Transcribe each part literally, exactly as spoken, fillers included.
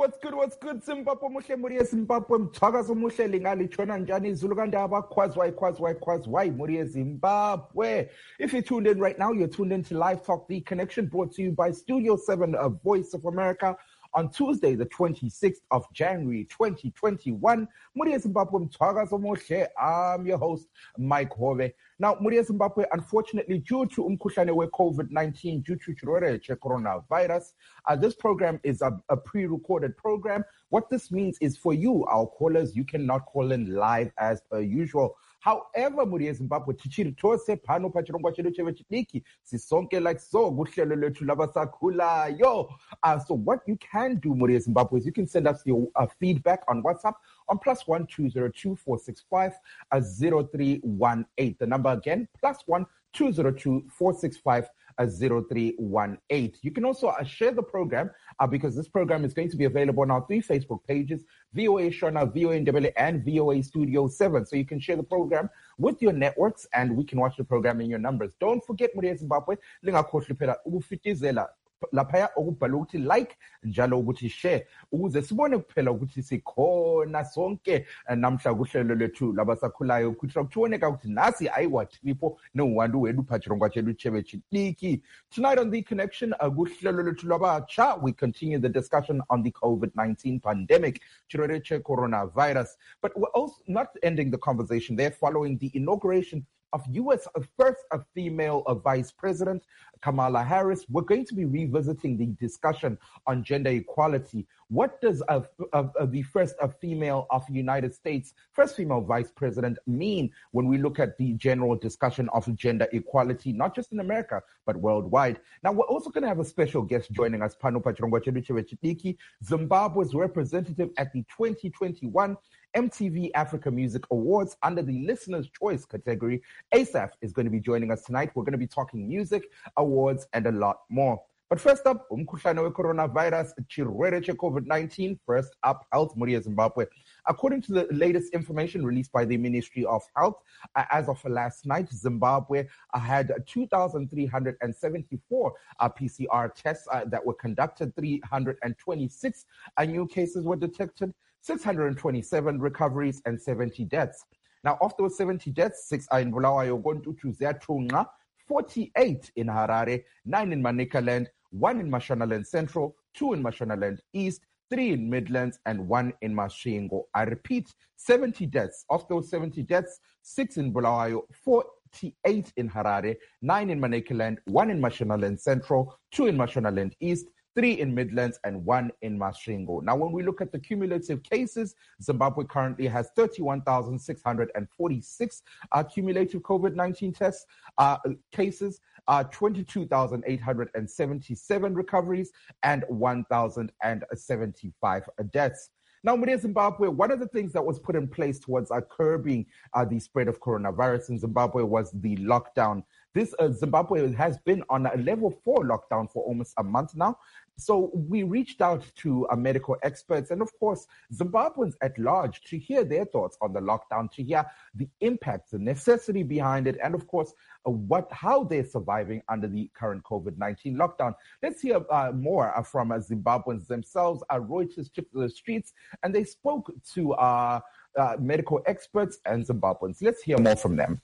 what's good, what's good, Zimbabwe muhle muri Zimbabwe mthakazo muhle lingali chona njani Zulu kandaba kwazwai kwazwai kwazwai muri Zimbabwe. If you're tuned in right now, you're tuned in to Live Talk The Connection, brought to you by Studio seven of Voice of America on Tuesday, the twenty-sixth of January, twenty twenty-one. Muri Zimbabwe mthakazo muhle. I'm your host, Mike Hove. Now, muri Zimbabwe, unfortunately, due to umkhuhlane we COVID nineteen, due to chirwere che coronavirus, uh, this program is a, a pre-recorded program. What this means is for you, our callers, you cannot call in live as per usual. However, muri Zimbabwe, tichiri tose pano pachirongwa chedu chevechidiki, sisonke like so, guhlelo lethu labasakhulayo. Uh, so what you can do, muri Zimbabwe, is you can send us your uh, feedback on WhatsApp on plus one two zero two four six five zero three one eight. The number again, plus one two zero two four six five zero three one eight. You can also uh, share the program uh, because this program is going to be available on our three Facebook pages, V O A Shona, V O A Ndebele, and V O A Studio seven. So you can share the program with your networks and we can watch the program in your numbers. Don't forget, muri Zimbabwe, lingakhohlwa phela ukufitizela laphaya okubhala ukuthi like njalo ukuthi share ukuze sibone kuphela ukuthi sikhona sonke namhla kuhlelo lethu labasakhulayo ukuthi ukuthiwoneka ukuthi nasi ayiwatripo nowantu wethu phachirongwa chedu chevechidiki. Tonight on The Connection, kuhlelo lethu labatsha, we continue the discussion on the COVID nineteen pandemic, chirwere che coronavirus. But we're also not ending the conversation there following the inauguration of U S first a female a vice president, Kamala Harris. We're going to be revisiting the discussion on gender equality. What does a, a, a, the first a female of the United States, first female vice president mean when we look at the general discussion of gender equality, not just in America, but worldwide? Now, we're also going to have a special guest joining us, Pano Pachirongwa chedu chevechidiki, Zimbabwe's representative at the twenty twenty-one M T V Africa Music Awards under the Listener's Choice category. Asaph is going to be joining us tonight. We're going to be talking music, awards, and a lot more. But first up, umkhuhlane we coronavirus, chirwere che COVID nineteen. First up, health, muri Zimbabwe. According to the latest information released by the Ministry of Health, uh, as of last night, Zimbabwe uh, had two thousand three hundred seventy-four uh, P C R tests uh, that were conducted. three hundred twenty-six uh, new cases were detected, six hundred twenty-seven recoveries, and seventy deaths. Now, of those seventy deaths, six are in Bulawayo, Gontutu, Ziyachunga, forty-eight in Harare, nine in Manicaland, one in Mashonaland Central, two in Mashonaland East, three in Midlands, and one in Masvingo. I repeat, seventy deaths. Of those seventy deaths, six in Bulawayo, forty-eight in Harare, nine in Manicaland, one in Mashonaland Central, two in Mashonaland East, three in Midlands, and one in Masvingo. Now, when we look at the cumulative cases, Zimbabwe currently has thirty-one thousand six hundred forty-six uh, cumulative COVID nineteen tests, uh, cases, uh, twenty-two thousand eight hundred seventy-seven recoveries, and one thousand seventy-five deaths. Now, muri Zimbabwe, one of the things that was put in place towards uh, curbing uh, the spread of coronavirus in Zimbabwe was the lockdown. This uh, Zimbabwe has been on a level four lockdown for almost a month now. So we reached out to uh, medical experts and, of course, Zimbabweans at large to hear their thoughts on the lockdown, to hear the impact, the necessity behind it, and, of course, uh, what how they're surviving under the current COVID nineteen lockdown. Let's hear uh, more uh, from uh, Zimbabweans themselves. Uh, Reuters took to the streets and they spoke to uh, uh, medical experts and Zimbabweans. Let's hear more from them.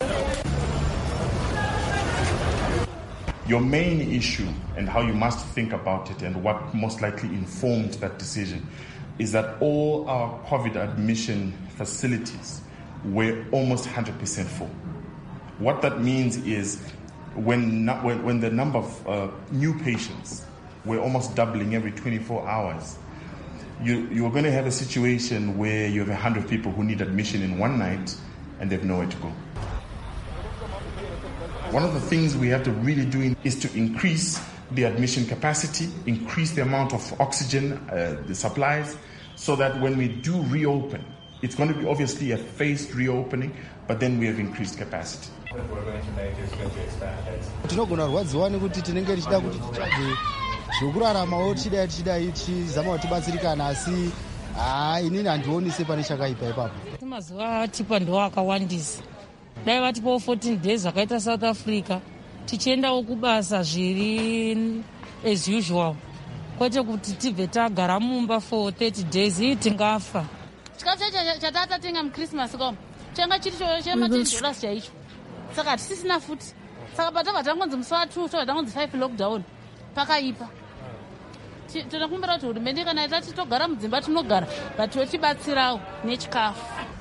Your main issue and how you must think about it and what most likely informed that decision is that all our COVID admission facilities were almost one hundred percent full. What that means is when, when, when the number of uh, new patients were almost doubling every twenty-four hours, you, you're going to have a situation where you have one hundred people who need admission in one night and they have nowhere to go. One of the things we have to really do is to increase the admission capacity, increase the amount of oxygen, uh, the supplies, so that when we do reopen, it's going to be obviously a phased reopening, but then we have increased capacity. We're going to make is going to expand it. Tinogona kurwadziwa nekuti tinenge tichida kuti titsvage zvokuraramawo chidai chidai tichizama kutibatsirikana asi haa inini handioni sepane chakaipa ipapo. Mazuva atipa ndo akawandisa. Dai vatipawo fourteen days zvakaita South Africa tichiendawo kubasa zviri as usual. kwete kuti tibve tagara mumba for thirty days ii tingafa. chikafu chacho chatatatenga muchristmas komo changa chiri chematen dollars chaicho saka hatisisina futi saka patabva tangonzi musi wa2 tobva tangonzi five lockdown pakaipa. Tinokumbira kuti hurumende kana itati togara mudzimba tinogara but yotibatsirawo nechikafu.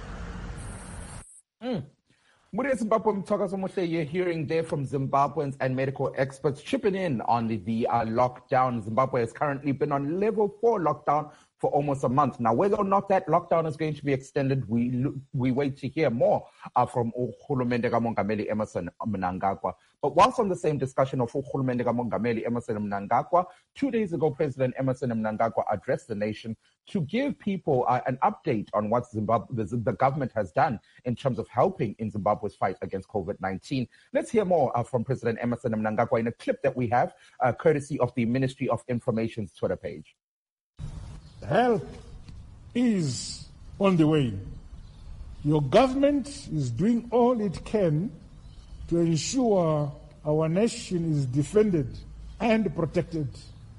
Mm. Muriya Zimbabwe Mthwakazo Mohle, you're hearing there from Zimbabweans and medical experts chipping in on the, the uh, lockdown. Zimbabwe has currently been on level four lockdown for almost a month. Now, whether or not that lockdown is going to be extended, we we wait to hear more uh, from Urhulumende kaMongameli Emmerson Mnangagwa. But whilst on the same discussion of Urhulumende kaMongameli Emmerson Mnangagwa, two days ago, President Emmerson Mnangagwa addressed the nation to give people uh, an update on what Zimbabwe, the, the government has done in terms of helping in Zimbabwe's fight against COVID nineteen. Let's hear more uh, from President Emmerson Mnangagwa in a clip that we have, uh, courtesy of the Ministry of Information's Twitter page. Help is on the way. Your government is doing all it can to ensure our nation is defended and protected.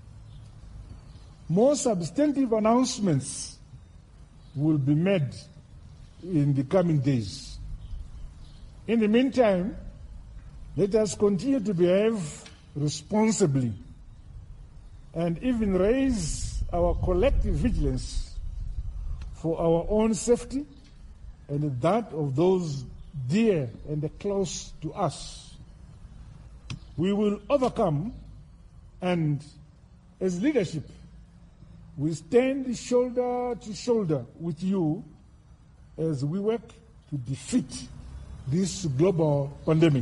More substantive announcements will be made in the coming days. In the meantime, let us continue to behave responsibly and even raise our collective vigilance for our own safety and that of those dear and close to us. We will overcome, and as leadership, we stand shoulder to shoulder with you as we work to defeat this global pandemic.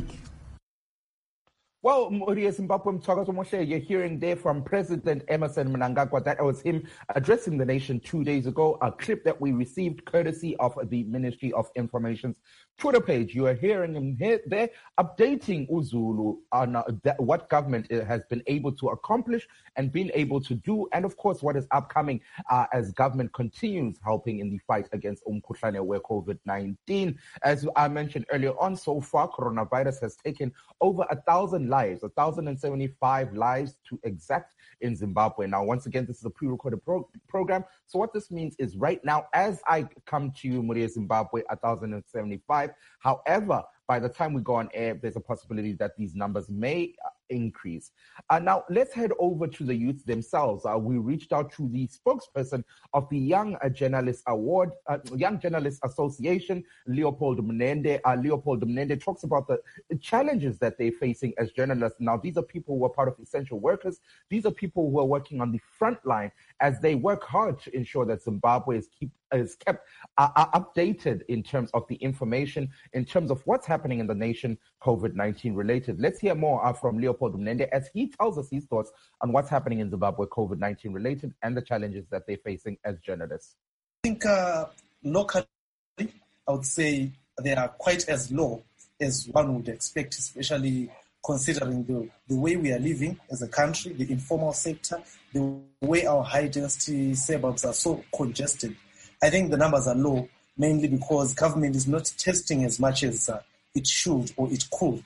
Well, Muriya Zimbabwe Mthwakazo Mohle, you're hearing there from President Emmerson Mnangagwa. That was him addressing the nation two days ago, a clip that we received courtesy of the Ministry of Information's Twitter page. You are hearing him here, there updating Uzulu on uh, that, what government has been able to accomplish and been able to do, and of course what is upcoming uh, as government continues helping in the fight against umkhuhlane we COVID nineteen. As I mentioned earlier on, so far coronavirus has taken over a thousand lives, one thousand seventy-five lives to exact in Zimbabwe. Now, once again, this is a pre-recorded pro- program. So what this means is right now, as I come to you, Muriya Zimbabwe, one thousand seventy-five. However, by the time we go on air, there's a possibility that these numbers may uh, increase. Uh, now, let's head over to the youth themselves. Uh, we reached out to the spokesperson of the Young uh, Journalists Award, uh, Young Journalists Association, Leopold Mnende. Uh, Leopold Mnende talks about the challenges that they're facing as journalists. Now, these are people who are part of essential workers. These are people who are working on the front line as they work hard to ensure that Zimbabwe is, keep, is kept uh, uh, updated in terms of the information, in terms of what's happening in the nation, COVID nineteen related. Let's hear more uh, from Leopold Mnende as he tells us his thoughts on what's happening in Zimbabwe, COVID nineteen related, and the challenges that they're facing as journalists. I think uh, locally, I would say they are quite as low as one would expect, especially considering the, the way we are living as a country, the informal sector, the way our high-density suburbs are so congested. I think the numbers are low, mainly because government is not testing as much as uh, it should or it could.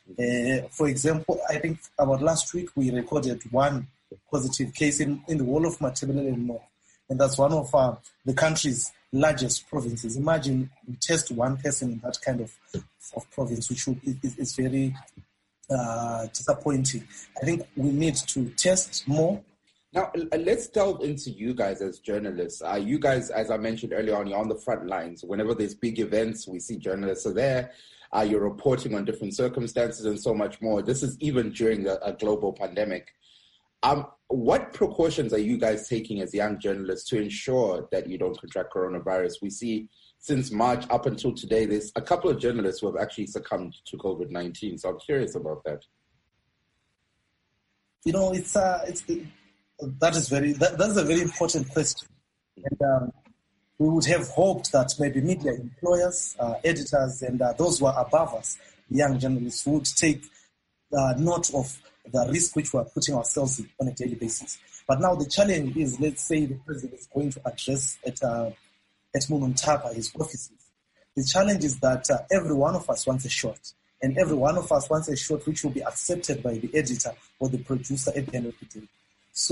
Uh, for example, I think about last week we recorded one positive case in, in the whole of Matabeleland North, and that's one of uh, the country's largest provinces. Imagine we test one person in that kind of, of province, which would, is, is very uh, disappointing. I think we need to test more. Now, let's delve into you guys as journalists. Uh, you guys, as I mentioned earlier on, you're on the front lines. Whenever there's big events, we see journalists are there. Uh, you're reporting on different circumstances and so much more. This is even during a, a global pandemic. Um, what precautions are you guys taking as young journalists to ensure that you don't contract coronavirus? We see since March up until today, there's a couple of journalists who have actually succumbed to COVID nineteen. So I'm curious about that. You know, it's uh, it's that is very that, that's a very important question, and um, we would have hoped that maybe media employers, uh, editors, and uh, those who are above us, young journalists, would take uh, note of the risk which we are putting ourselves in on a daily basis. But now the challenge is, let's say the president is going to address at uh, at Munontapa, his offices. The challenge is that uh, every one of us wants a shot, and every one of us wants a shot which will be accepted by the editor or the producer at the end of the day. So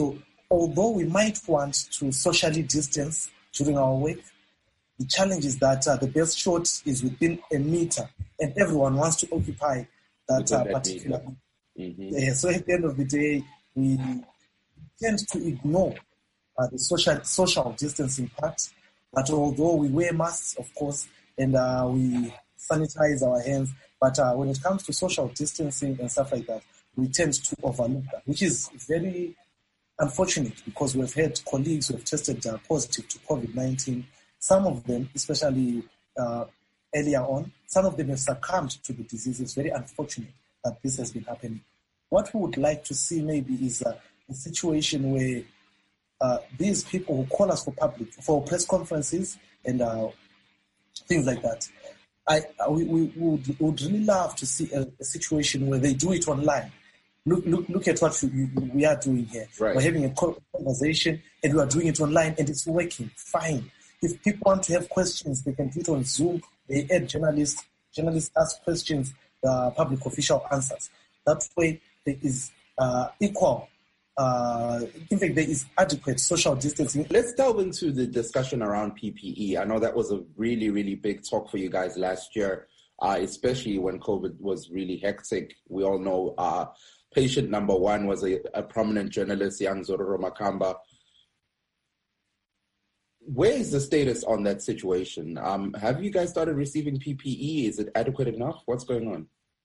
although we might want to socially distance during our work, the challenge is that uh, the best shot is within a meter, and everyone wants to occupy that, uh, that particular. Mm-hmm. Yeah, so at the end of the day, we tend to ignore uh, the social social distancing part. But although we wear masks, of course, and uh, we sanitize our hands, but uh, when it comes to social distancing and stuff like that, we tend to overlook that, which is very unfortunate because we've had colleagues who have tested uh, positive to COVID nineteen. Some of them, especially uh, earlier on, some of them have succumbed to the disease. It's very unfortunate that this has been happening. What we would like to see maybe is uh, a situation where uh, these people who call us for public, for press conferences and uh, things like that, I, we, we would, we would really love to see a, a situation where they do it online. Look, look, look at what we, we are doing here. Right. We're having a conversation and we are doing it online and it's working fine. If people want to have questions, they can do it on Zoom. They add journalists. Journalists ask questions, the public official answers. That way, there is uh, equal, uh, in fact, there is adequate social distancing. Let's delve into the discussion around P P E. I know that was a really, really big talk for you guys last year, uh, especially when COVID was really hectic. We all know uh, patient number one was a, a prominent journalist, young Zororo Makamba. Where is the status on that situation? Um, have you guys started receiving P P E? Is it adequate enough? What's going on?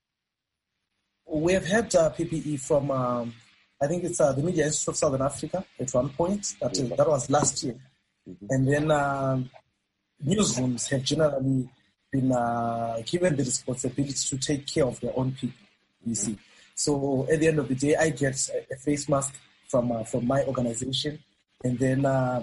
We have had uh, P P E from, um, I think it's uh, the Media Institute of Southern Africa at one point. That, mm-hmm. that was last year. Mm-hmm. And then um, newsrooms have generally been uh, given the responsibility to take care of their own people, you see. Mm-hmm. So at the end of the day, I get a, a face mask from uh, from my organization. And then uh,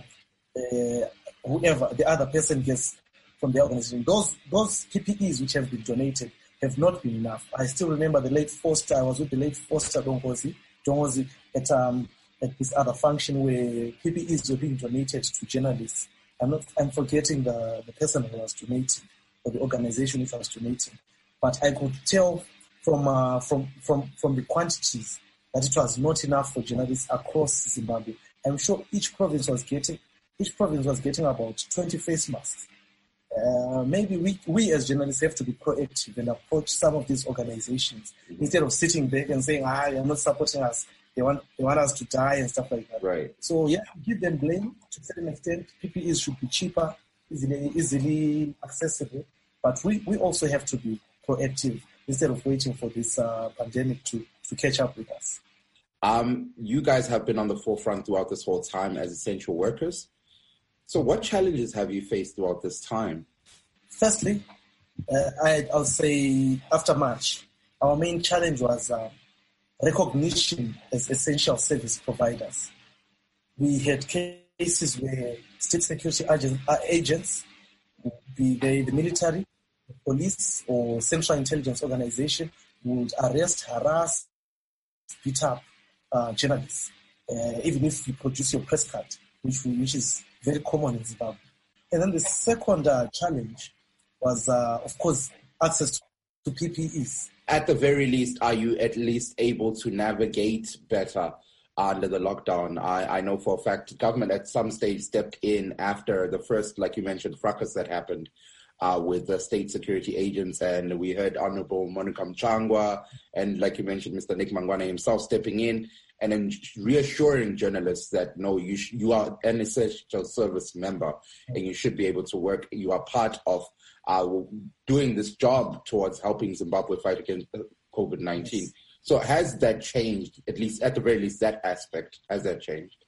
Uh, whoever the other person gets from the organization. Those those P P Es which have been donated have not been enough. I still remember the late Foster. I was with the late Foster Dongozi, Dongozi at um at this other function where P P Es were being donated to journalists. I'm not. I'm forgetting the, the person who was donating or the organization which was donating, but I could tell from uh, from from from the quantities that it was not enough for journalists across Zimbabwe. I'm sure each province was getting. Each province was getting about twenty face masks. Uh, maybe we, we as journalists have to be proactive and approach some of these organizations mm-hmm. instead of sitting back and saying, ah, you're not supporting us. They want they want us to die and stuff like that. Right. So, yeah, give them blame to a certain extent. P P Es should be cheaper, easily easily accessible. But we, we also have to be proactive instead of waiting for this uh, pandemic to, to catch up with us. Um, you guys have been on the forefront throughout this whole time as essential workers. So what challenges have you faced throughout this time? Firstly, uh, I, I'll say after March, our main challenge was uh, recognition as essential service providers. We had cases where state security agents, uh, agents be they the military, the police, or central intelligence organization, would arrest, harass, beat up uh, journalists, uh, even if you produce your press card, which we, which is very common in Zimbabwe. And then the second uh, challenge was, uh, of course, access to, to P P Es. At the very least, are you at least able to navigate better under the lockdown? I, I know for a fact government at some stage stepped in after the first, like you mentioned, fracas that happened uh, with the state security agents. And we heard Honorable Monica Mchangwa and, like you mentioned, Mister Nick Mangwana himself stepping in and then reassuring journalists that, no, you sh- you are an essential service member and you should be able to work. You are part of uh, doing this job towards helping Zimbabwe fight against COVID nineteen. Yes. So has that changed, at least at the very least, that aspect? Has that changed?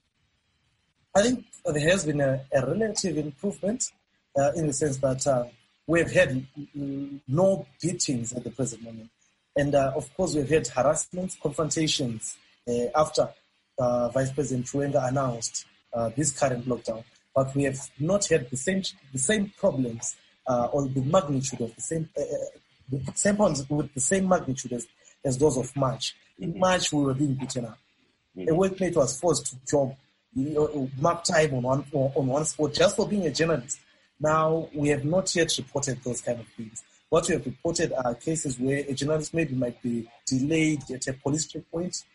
I think there has been a, a relative improvement uh, in the sense that uh, we've had no beatings at the present moment. And uh, of course, we've had harassments, confrontations, Uh, after uh, Vice President Chiwenga announced uh, this current lockdown, but we have not had the same the same problems uh, or the magnitude of the same uh, the same problems with the same magnitude as, as those of March. In mm-hmm. March, we were being beaten up. Mm-hmm. A workmate was forced to job, you know, mark time on one on one spot just for being a journalist. Now we have not yet reported those kind of things. What we have reported are cases where a journalist maybe might be delayed at a police checkpoint.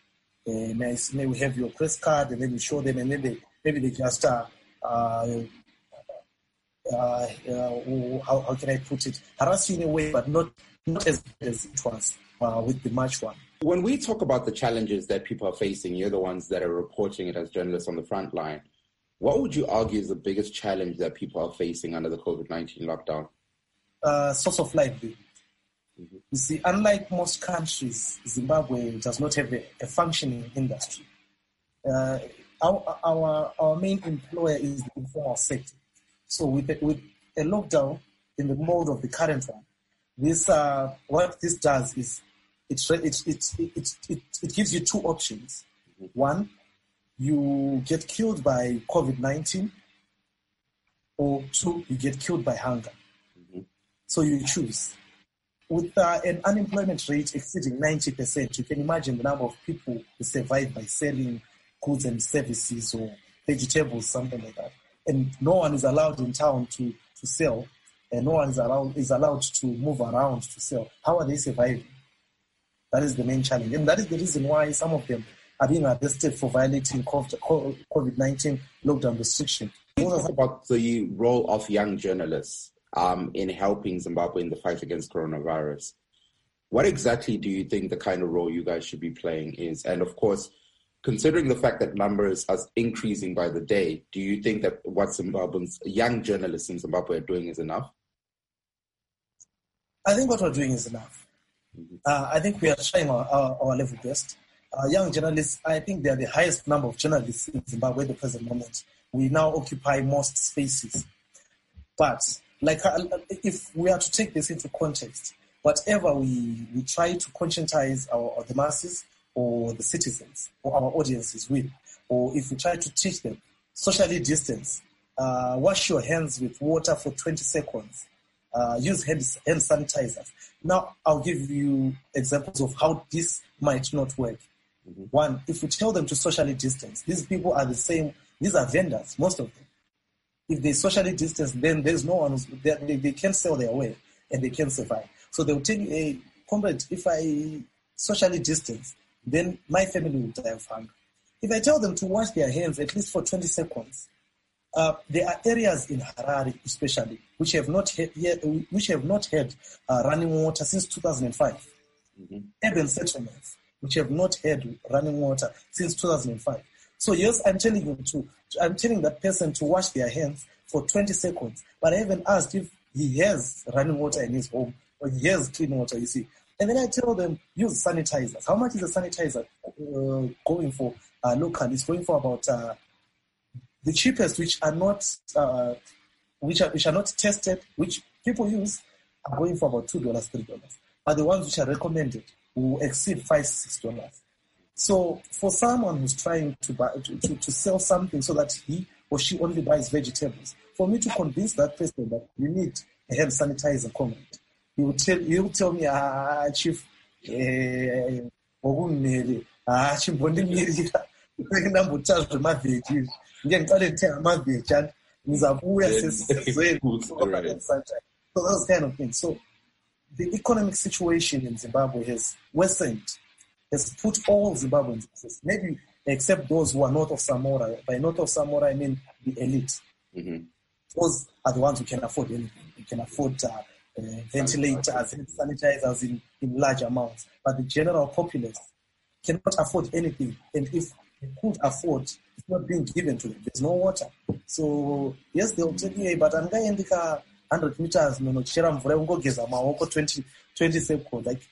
Uh, may, I, may we have your press card, and then we show them, and then they, maybe they just, uh, uh, uh, uh, how, how can I put it, harass you in a way, but not, not as bad as it was uh, with the March one. When we talk about the challenges that people are facing, you're the ones that are reporting it as journalists on the front line. What would you argue is the biggest challenge that people are facing under the COVID nineteen lockdown? Uh, source of livelihood. Mm-hmm. You see, unlike most countries, Zimbabwe does not have a, a functioning industry. Uh, our, our our main employer is the informal sector. So with a, with a lockdown in the mode of the current one, this uh, what this does is it it it it it, it gives you two options. Mm-hmm. One, you get killed by COVID nineteen, or two, you get killed by hunger. Mm-hmm. So you choose. With uh, an unemployment rate exceeding ninety percent, you can imagine the number of people who survive by selling goods and services or vegetables, something like that. And no one is allowed in town to, to sell, and no one is allowed, is allowed to move around to sell. How are they surviving? That is the main challenge. And that is the reason why some of them are being arrested for violating COVID nineteen lockdown restrictions. Talk about the role of young journalists um, in helping Zimbabwe in the fight against coronavirus. What exactly do you think the kind of role you guys should be playing is? And of course, considering the fact that numbers are increasing by the day, do you think that what Zimbabweans, young journalists in Zimbabwe are doing is enough? I think what we're doing is enough. Mm-hmm. Uh, I think we are trying our, our, our level best. Uh, young journalists, I think they are the highest number of journalists in Zimbabwe at the present moment. We now occupy most spaces. But like, uh, if we are to take this into context, whatever we, we try to conscientize our, our the masses or the citizens or our audiences with, or if we try to teach them socially distance, uh, wash your hands with water for twenty seconds, uh, use hand, hand sanitizers. Now, I'll give you examples of how this might not work. Mm-hmm. One, if we tell them to socially distance, these people are the same, these are vendors, most of them. If they socially distance, then there's no one, who's, they, they, they can't sell their way and they can't survive. So they'll tell you, hey, comrade, if I socially distance, then my family will die of hunger. If I tell them to wash their hands at least for twenty seconds, uh, there are areas in Harare especially which have not had, yet, which have not had uh, running water since two thousand five. Mm-hmm. Urban settlements which have not had running water since two thousand five. So yes, I'm telling you to, I'm telling that person to wash their hands for twenty seconds, but I haven't asked if he has running water in his home or he has clean water, you see. And then I tell them, use sanitizers. How much is a sanitizer uh, going for uh, locally? It's going for about uh, the cheapest, which are not uh, which are which are not tested, which people use, are going for about two dollars, three dollars. But the ones which are recommended will exceed five, six dollars. So for someone who's trying to buy to, to, to sell something so that he or she only buys vegetables, for me to convince that person that you need a hand sanitizer comment, he will tell he will tell me, ah, chief, eh, ah, chimbondimirira, ndambotazve mavheji, ngendiqale ndithenga amavheji and ngizabuya sesizweni. So those kind of things. So the economic situation in Zimbabwe has worsened, has put all Zimbabweans, maybe except those who are north of Samora. By north of Samora, I mean the elite. Mm-hmm. Those are the ones who can afford anything. They can afford uh, uh, ventilators and sanitizers in, in large amounts. But the general populace cannot afford anything. And if they could afford, it's not being given to them. There's no water. So, yes, they'll tell you, hey, but I'm going to one hundred meters, no, no, chera mvura ungogeza maoko twenty, twenty seconds. Like,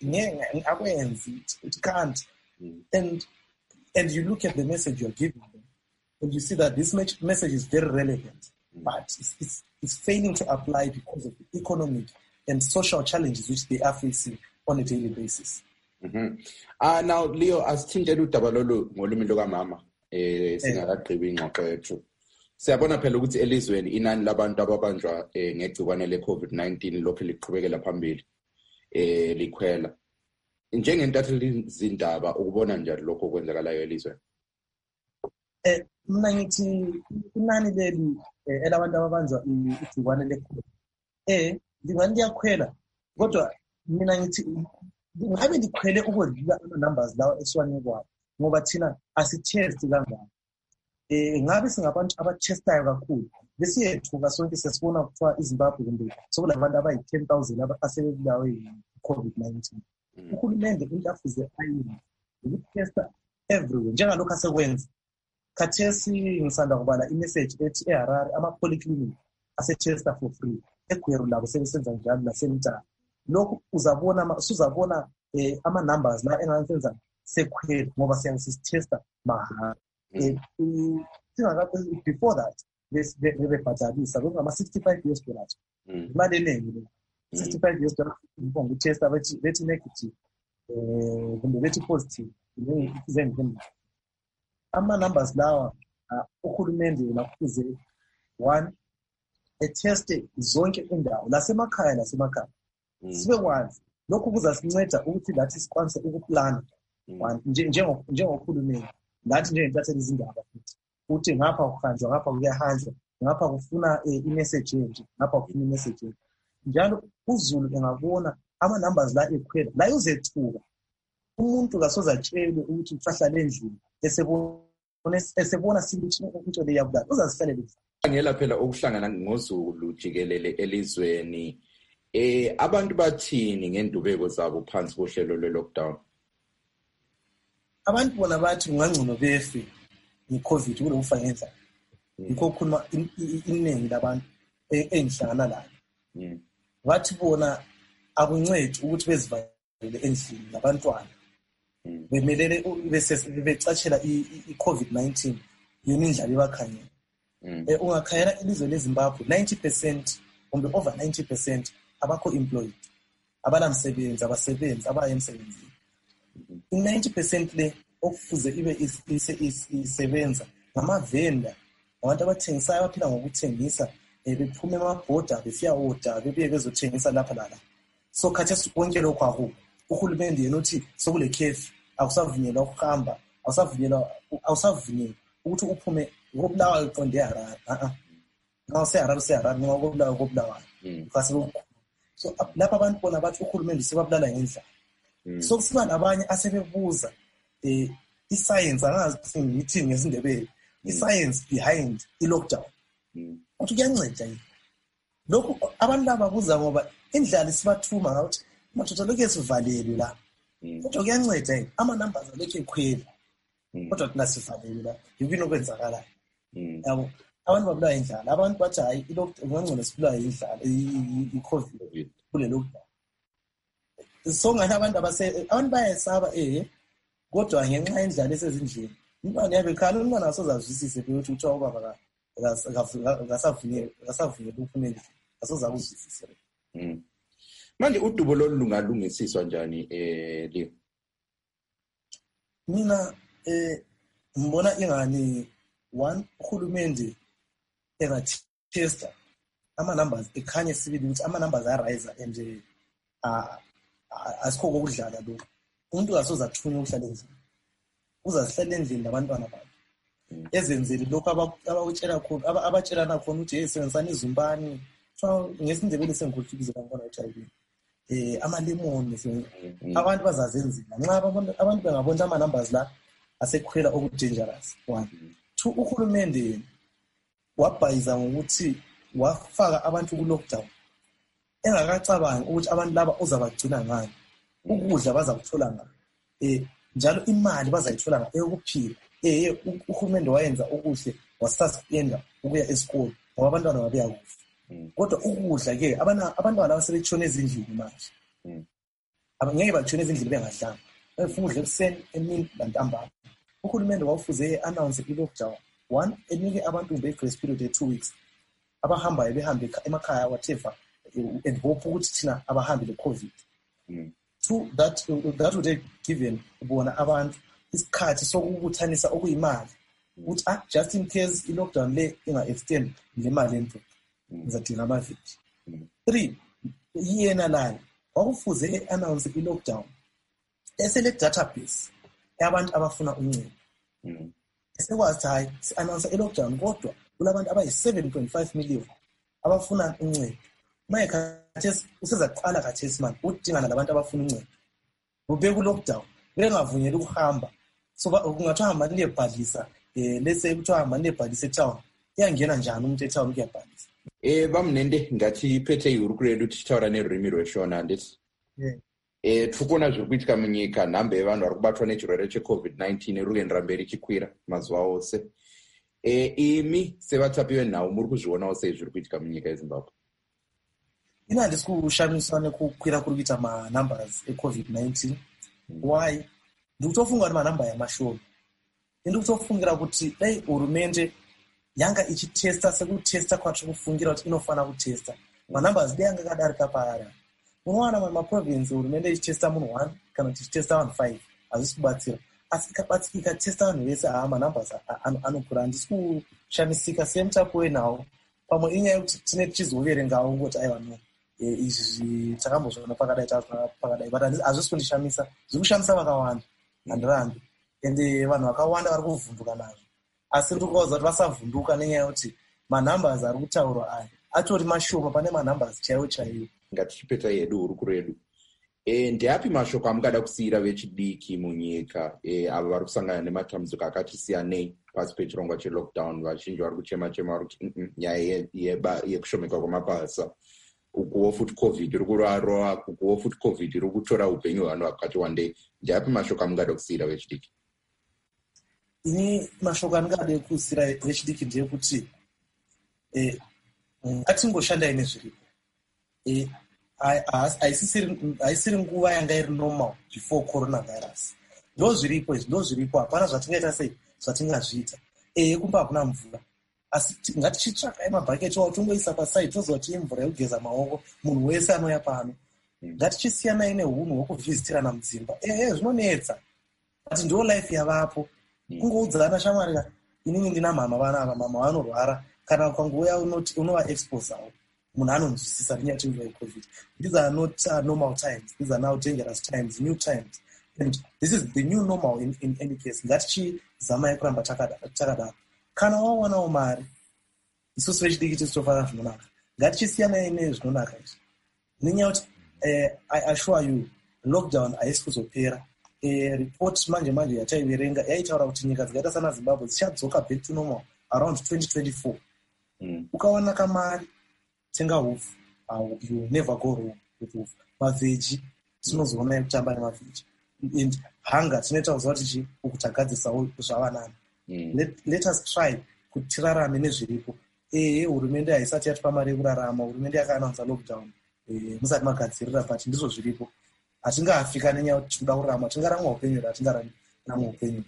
it, it can't. Mm. And and you look at the message you're giving them, and you see that this message is very relevant, mm. but it's, it's, it's failing to apply because of the economic and social challenges which they are facing on a daily basis. Mm-hmm. Uh, now, Leo, as Tindelu Tabalolo, Molumi Logamama, eh, singakagqibi ingxoxo yethu. Siyabona phela ukuthi elizweni inani labantu ababanjwa eh, ngegciwane le-COVID nineteen lokhu liqhubekela phambili eh likhwela. Njengentatheli zindaba ukubona njani lokho okwenzakalayo elizweni? Eh mina ngithi inani leli elabantu ababanjwa igciwane le-COVID eh ngingani liyakhwela kodwa mina ngithi ngabe likhwele ukwedlula ama numbers lawo esiwanikwayo. ngoba thina asithesti kangako. Eh ngabe singabantu abatestayo kakhulu. Besiyethuka sonke sesibona kuthiwa iZimbabwe kumbe sokulabantu abayi ten thousand abasebebulawe yi-COVID nineteen. Uhulumende into afuze ayenze ukutesta everywhere njengalokho asekwenza. Khathesi ngisanda kubala imessage ethi eHarare ama-polyclinic ase-testa for free. eGweru labo sebesenza njalo nasemtala. Lokhu uzabona usuzabona eh, ama-numbers la engasenza sekhwela ngoba siyasitesta mahhala. Eh, before that bebebhatalisa ngama-sixty-five US dollars. Imali eningi le. sixty-five US dollars ngibonga ukutesta bethi bethi negative eh kumbe bethi positive zenze ama-numbers lawa uhulumende nakufuze one eteste zonke indawo lasemakhaya lasemakhaya sibe kwazi lokhu kuzasinceda ukuthi lathi sikwanise ukuplana njengo njengohulumende lathi nje intatheli izindaba futhi uthi ngapha kuhanjwa ngapha kuyahanjwa ngapha kufuna i-message nje ngapha kufuna i-message nje njalo uZulu engabona ama-numbers la ekhwela la uzethuka umuntu kasoza atshele ukuthi usahlala endlini esebona esebona singithi into le yakudala uzasihlalela ngela phela okuhlangana ngoZulu jikelele elizweni eh abantu bathini ngendubeko zabo phansi kohlelo lwe-lockdown. Abantu bona bathi ungangcono befe ngeCovid kulokufa ngendlela yikho khuluma iningi labantu engihlangana labo bathi bona akuncedi ukuthi bezivalele endlini labantwana bemelele becatshela i-COVID nineteen yona indlala ebakhanyela. Eh ungakhayela ilizwe leZimbabwe ninety percent kumbe over ninety percent abakho employed abanamsebenzi abasebenzi abaya emsebenzini. I-ninety percent le okufuze ibe isebenza ngamavenda abantu abathengisayo abaphila ngokuthengisa bephume emabhoda besiya order bebuye bezothengisa lapha lala. So khathesi konke lokho akho uhulumende yena uthi sokule curfew akusavunyelwa ukuhamba awusavunyelwa awusavunyelwa ukuthi uphume ngobulawa iqonde eHarare a a ngawo seHarare seHarare ngokubulawa ngobulawa kasi lokho. So lapha abantu bona bathi uhulumende sebabulala ngendlela. So kusiba nabanye asebebuza eh iscience angazi ngithi ngesindebele iscience behind i-lockdown. Uthi kuyanceda yini lokho abantu laba babuza ngoba indlala sibathuma ngathi mathotho lokho sivalelwe la kodwa kuyanceda yini ama-numbers alekho ekhwela kodwa thina sivalelwe la yikho okwenzakalayo yabo abantu babulawa indlala abantu bathi hayi i-lockdown ungangcono sibulawa indlala i-COVID kule lockdown. So ngathi abantu abase abantu bayesaba eh kodwa ngenxa yendlala esezindlini umntwana yabekhala umntwana asozazwisise ukuthi uthiwa ubaba akasavunyelwa akasavunyelwa ukuphumela asoza ukuzwisisa. Manje udubo lolu lungalungisiswa njani eh Leo? Mina eh ngibona ingani one uhulumende engathesta ama numbers ekhanye sibili ukuthi ama numbers ayarise and ah asikho kokudlala lokho umuntu asoza athunywe ukuhlala endlini uzazihlala endlini labantwana bakhe ezenzele lokho abakutshela khona abatshelana khona ukuthi hey sebenzisana izumbani so ngesindebele sengikuthikiza ngibona ukuthi eh ama lemon abantu bazazenzela nxa abantu bengabona ama numbers la asekhwela oku dangerous. One two uhulumende wabhayiza ngokuthi wafaka abantu ku lockdown engakacabangi ukuthi abantu laba uzabagcina ngani ukudla bazakuthola ngani eh njalo imali bazayithola ngani ukuphila eh uhulumende wayenza okuhle wasuspenda ukuya esikole ngoba abantwana babuya kufa kodwa ukudla ke abantwana abasebetshona ezindlini manje abangeke batshona ezindlini bengadlanga befuna ukudla ekuseni emini lantambama. Uhulumende wawufuze announce i-lockdown one enike abantu be grace period of two weeks abahambayo behambe emakhaya whatever and hope ukuthi thina abahambi le-COVID. Two that that would have given bona abantu isikhathi sokubuthanisa okuyimali ukuthi ah just in case i-lockdown le inga-extend le mali ento ngizadinga amaviki. Three yena lana wakufuze announce i-lockdown esele database yabantu abafuna uncedo esekwazi hayi si-announce i-lockdown kodwa kulabantu abayi-seven point five million abafuna uncedo maye khathesi usezaqala khathesi manje udingana labantu abafuna uncedo ube ku-lockdown bengavunyeli ukuhamba so kungathiwa nebhalisa um let's say kuthiwa hamba nebhalisa etown iyangena njani umuntu etown kuyabhalisa. Eh vamnende ngatipetei hurukuro yedu tichitaura nerurimi rweshona handiti. Yeah. Eh tiri kuona zviri kuitika munyika, nhamba yevanhu vari kubatwa nechirwere checovid nineteen iri kuendera mberi ichikwira mazuva ose. Eh imi sevatapi venhau muri kuzvionawo sei zviri kuitika munyika yeZimbabwe? Ini handisi kushamiswa nekukwira kuri kuita manumbers ecovid nineteen. Mm. Why? Ndiri kutofunga kuti manhamba yamashoma. Ndiri kutofungira kuti dai hurumende yanga ichitesta sekutesta kwatiri kufungira kuti inofanira kutesta. Manumbers dai yanga akadarika paari. Unowana mamwe maprovinsi hurumende ichitesta munhu one kana kuti ichitesta vanhu five hazvisi kubatsira. Asi ikabatsika ikatesta vanhu vese haa manumbers anokura. Handisi kushamisika semutapu wenhau. Pamwe inyaya yekuti tine tichizoverengawo ngoti aiwa no izvi takambozviona pakadai tazwa pakadai but hazvisi kundishamisa. Zviri kushamisa vakawanda handirambi ende vanhu vakawanda vari kuvhunduka nazvo. Asi ndiri kuvaudza kuti vasavhunduka nenyaya yekuti manumbers ari kutaurwa aya atori mashoma pane manumbers chaiwo chaiwo. Ngatichipeta yedu hurukuro yedu. E, ndeapi mashoko amungada kusiyira vechidiki munyika e, avo vari kusangana nematambudziko akati siyanei pasi pechirongwa chelockdown? Vazhinji vari kuchema chema vari kuti nyaya yekushomeka kwamabasa, ukuwo futi covid iri kurarwa, ukuwo futi covid iri kutora upenyu hwevanhu vakati wandei. Ndeapi mashoko amungada kusiyira vechidiki? Ini mashoko andingade kusiyira vechidiki ndeyekuti eh ngatingoshandai nezviripo. Eh haisisiri nguva yanga iri normal before coronavirus. Ndo zviripo izvi, ndo zviripo, hapana zvatingaita sei zvatingazviita. Eh kumba hakuna mvura. Asi ngatichitsvakai mabhaketi awo tongoisa paside toziva kuti imvura yekugeza maoko munhu wese anouya pano. Ngatichisiyana nehunhu hwekuvhisitirana mudzimba. Eh zvinonetsa. But ndo life yavapo. Kungoudzana shamwari, inini ndina mama vana ava, mama vanorwara, kana ukangouya unoti unova expose awo. Munhu anonzwisisa nenyaya yecovid. These are not uh, normal times. These are now dangerous times, new times. And this is the new normal in, in any case. Ngatichizamai kuramba takadaro. Kana wawanawo mari, isusu vechidiki tisitofara zvinonaka. Ngatichisiyana nezvinonaka izvi. Nenyaya yekuti I assure you, lockdown haisi kuzopera. Eh, report manje manje yataiverenga yaitaura kuti nyika dzakaita sana Zimbabwe dzichadzoka back to normal around twenty twenty-four. Mm. Ukawana kamari tenga hufu, uh, you never go wrong with hufu. Maveji tinozoona kutamba nemaveji. And hunger tinoita kuziva kuti ukutagadzisawo zvavanani. Mm. Let, let us try kuti tirarame nezviripo. Eh hurumende haisati yatipa mari yekurarama, hurumende yakaannounce lockdown. Eh musati magadzirira but ndizvo zviripo. Hatingafika nenyaya kuti tinoda kurarama, tingaramwa upenyu hatingaramwa upenyu.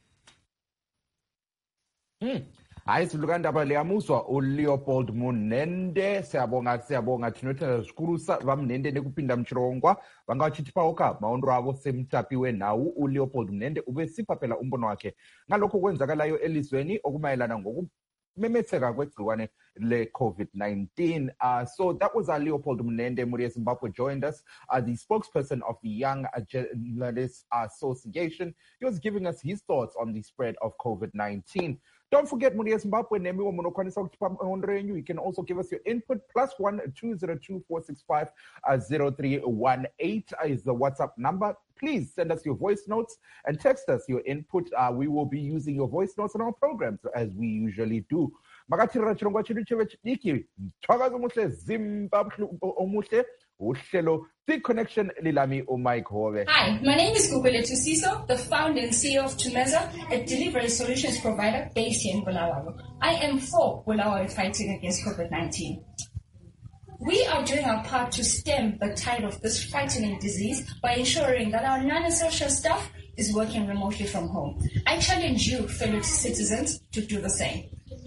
Hmm. Hayi siluka ndaba leyamuzwa uLeopold Munende, siyabonga siyabonga tinotenda zvikuru vamnende nekupinda muchirongwa vanga vachitipawoka maondo avo semutapi wenhau uLeopold Munende ubesipa phela umbono wakhe ngalokho kwenzakalayo elizweni okumayelana ngokumemetheka kwegciwane le-COVID nineteen. Uh, so that was our Leopold Munende. Muri Zimbabwe joined us, uh, the spokesperson of the Young Journalists Association. He was giving us his thoughts on the spread of COVID nineteen. Don't forget, Muri Zimbabwe, you can also give us your input. Plus one two zero two four six five zero three one eight is the WhatsApp number. Please send us your voice notes and text us your input. Uh, we will be using your voice notes in our programs as we usually do. Makatirira chirongwa chedu chevechidiki twakazi muhle Zimbabwe omuhle uhlelo The Connection lilami uMike Hove. Hi, my name is Gugulethu Siso, the founder and C E O of Tumeza, a delivery solutions provider based here in Bulawayo. I am for Bulawayo fighting against COVID nineteen. We are doing our part to stem the tide of this frightening disease by ensuring that our non-essential staff is working remotely from home. I challenge you, fellow citizens, to do the same.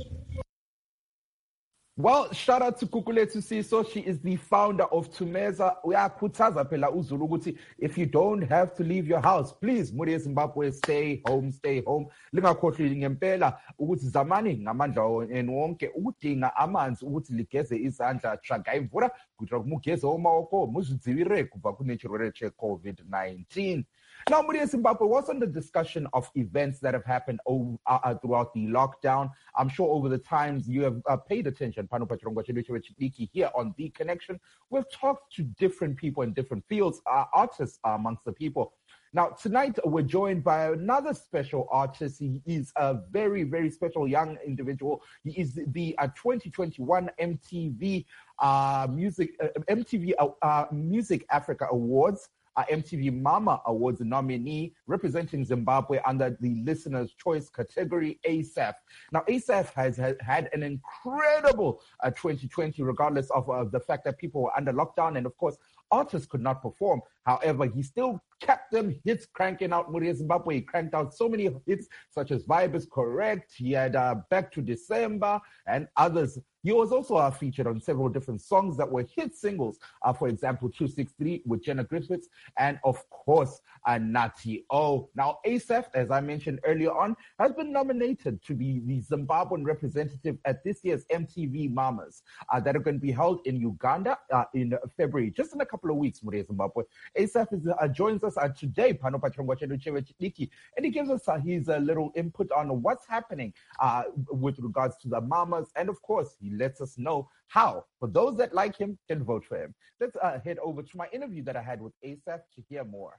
Well, shout out to Gugulethu Siso. She is the founder of Tumeza. Uyakhuthaza phela uZulu ukuthi if you don't have to leave your house, please, Muri Zimbabwe, stay home, stay home. Lingakhohlwi ngempela ukuthi zamani ngamandla wonke ukudinga amanzi ukuthi ligeze izandla traga imvura kuthi kumugeze omawoko muzidziwire kubva kune chirwere che-COVID nineteen. Now, Muri Zimbabwe was on the discussion of events that have happened over, uh, throughout the lockdown. I'm sure over the times you have uh, paid attention, Pano Pachirongwa Chidiki, here on The Connection. We've talked to different people in different fields. Uh, artists are amongst the people. Now, tonight we're joined by another special artist. He is a very, very special young individual. He is the uh, twenty twenty-one M T V uh, Music uh, M T V uh, uh, Music Africa Awards. Uh, M T V Mama Awards nominee, representing Zimbabwe under the Listener's Choice category, Asaph. Now, Asaph has, has had an incredible uh, twenty twenty, regardless of uh, the fact that people were under lockdown, and of course, artists could not perform. However, he still kept them hits cranking out. Muria Zimbabwe, he cranked out so many hits, such as Vibe is Correct. He had uh, Back to December and others. He was also uh, featured on several different songs that were hit singles. Uh, for example, two sixty-three with Jenna Griffiths, and of course, uh, Nati O. Now, Asaph, as I mentioned earlier on, has been nominated to be the Zimbabwean representative at this year's M T V Mamas uh, that are going to be held in Uganda uh, in February, just in a couple of weeks, Muria Zimbabwe. Asaph is, uh, joins us uh, today, Pano Pachongwa Chedu Chewe Chidiki, and he gives us uh, his uh, little input on what's happening uh, with regards to the Mamas, and of course, he lets us know how, for those that like him, can vote for him. Let's uh, head over to my interview that I had with Asaph to hear more.